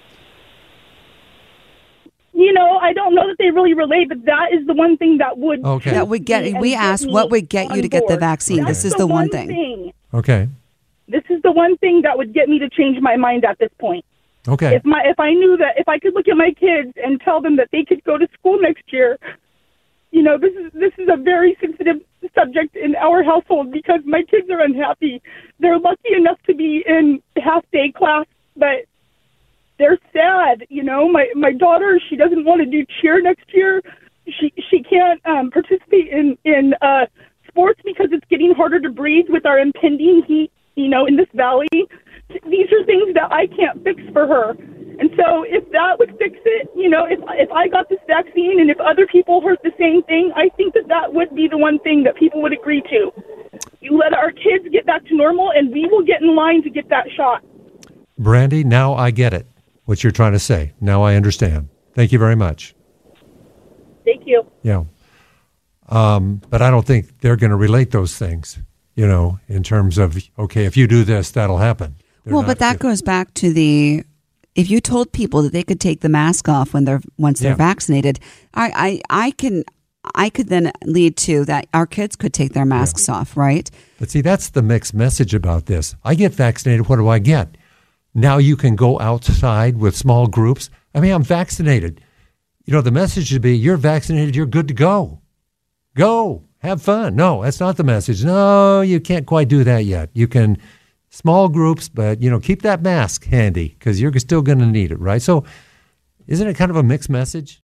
You know, I don't know that they really relate, but that is the one thing that would Okay. That would get. me and We asked me what would get you on to get the board. vaccine. That's This is the one thing. thing. Okay. This is the one thing that would get me to change my mind at this point. Okay. If my if I knew that if I could look at my kids and tell them that they could go to school next year, you know, this is this is a very sensitive subject in our household because my kids are unhappy. They're lucky enough to be in half day class, but they're sad. You know, my my daughter, she doesn't want to do cheer next year. She she can't um, participate in in uh, sports because it's getting harder to breathe with our impending heat. You know, in this valley, these are things that I can't fix for her. And so if that would fix it, you know, if if I got this vaccine and if other people heard the same thing, I think that that would be the one thing that people would agree to. You let our kids get back to normal and we will get in line to get that shot. Brandy, now I get it, what you're trying to say. Now I understand. Thank you very much. Thank you. Yeah. Um, but I don't think they're going to relate those things, you know, in terms of, okay, if you do this, that'll happen. They're Well, not- but that goes back to the, if you told people that they could take the mask off when they're once they're Yeah. vaccinated, I, I, I can, I could then lead to that our kids could take their masks off, right? But see, that's the mixed message about this. I get vaccinated. What do I get? Now you can go outside with small groups. I mean, I'm vaccinated. You know, the message should be, you're vaccinated, you're good to go. Go, have fun. No, that's not the message. No, you can't quite do that yet. You can, small groups, but, you know, keep that mask handy because you're still going to need it, right? So isn't it kind of a mixed message?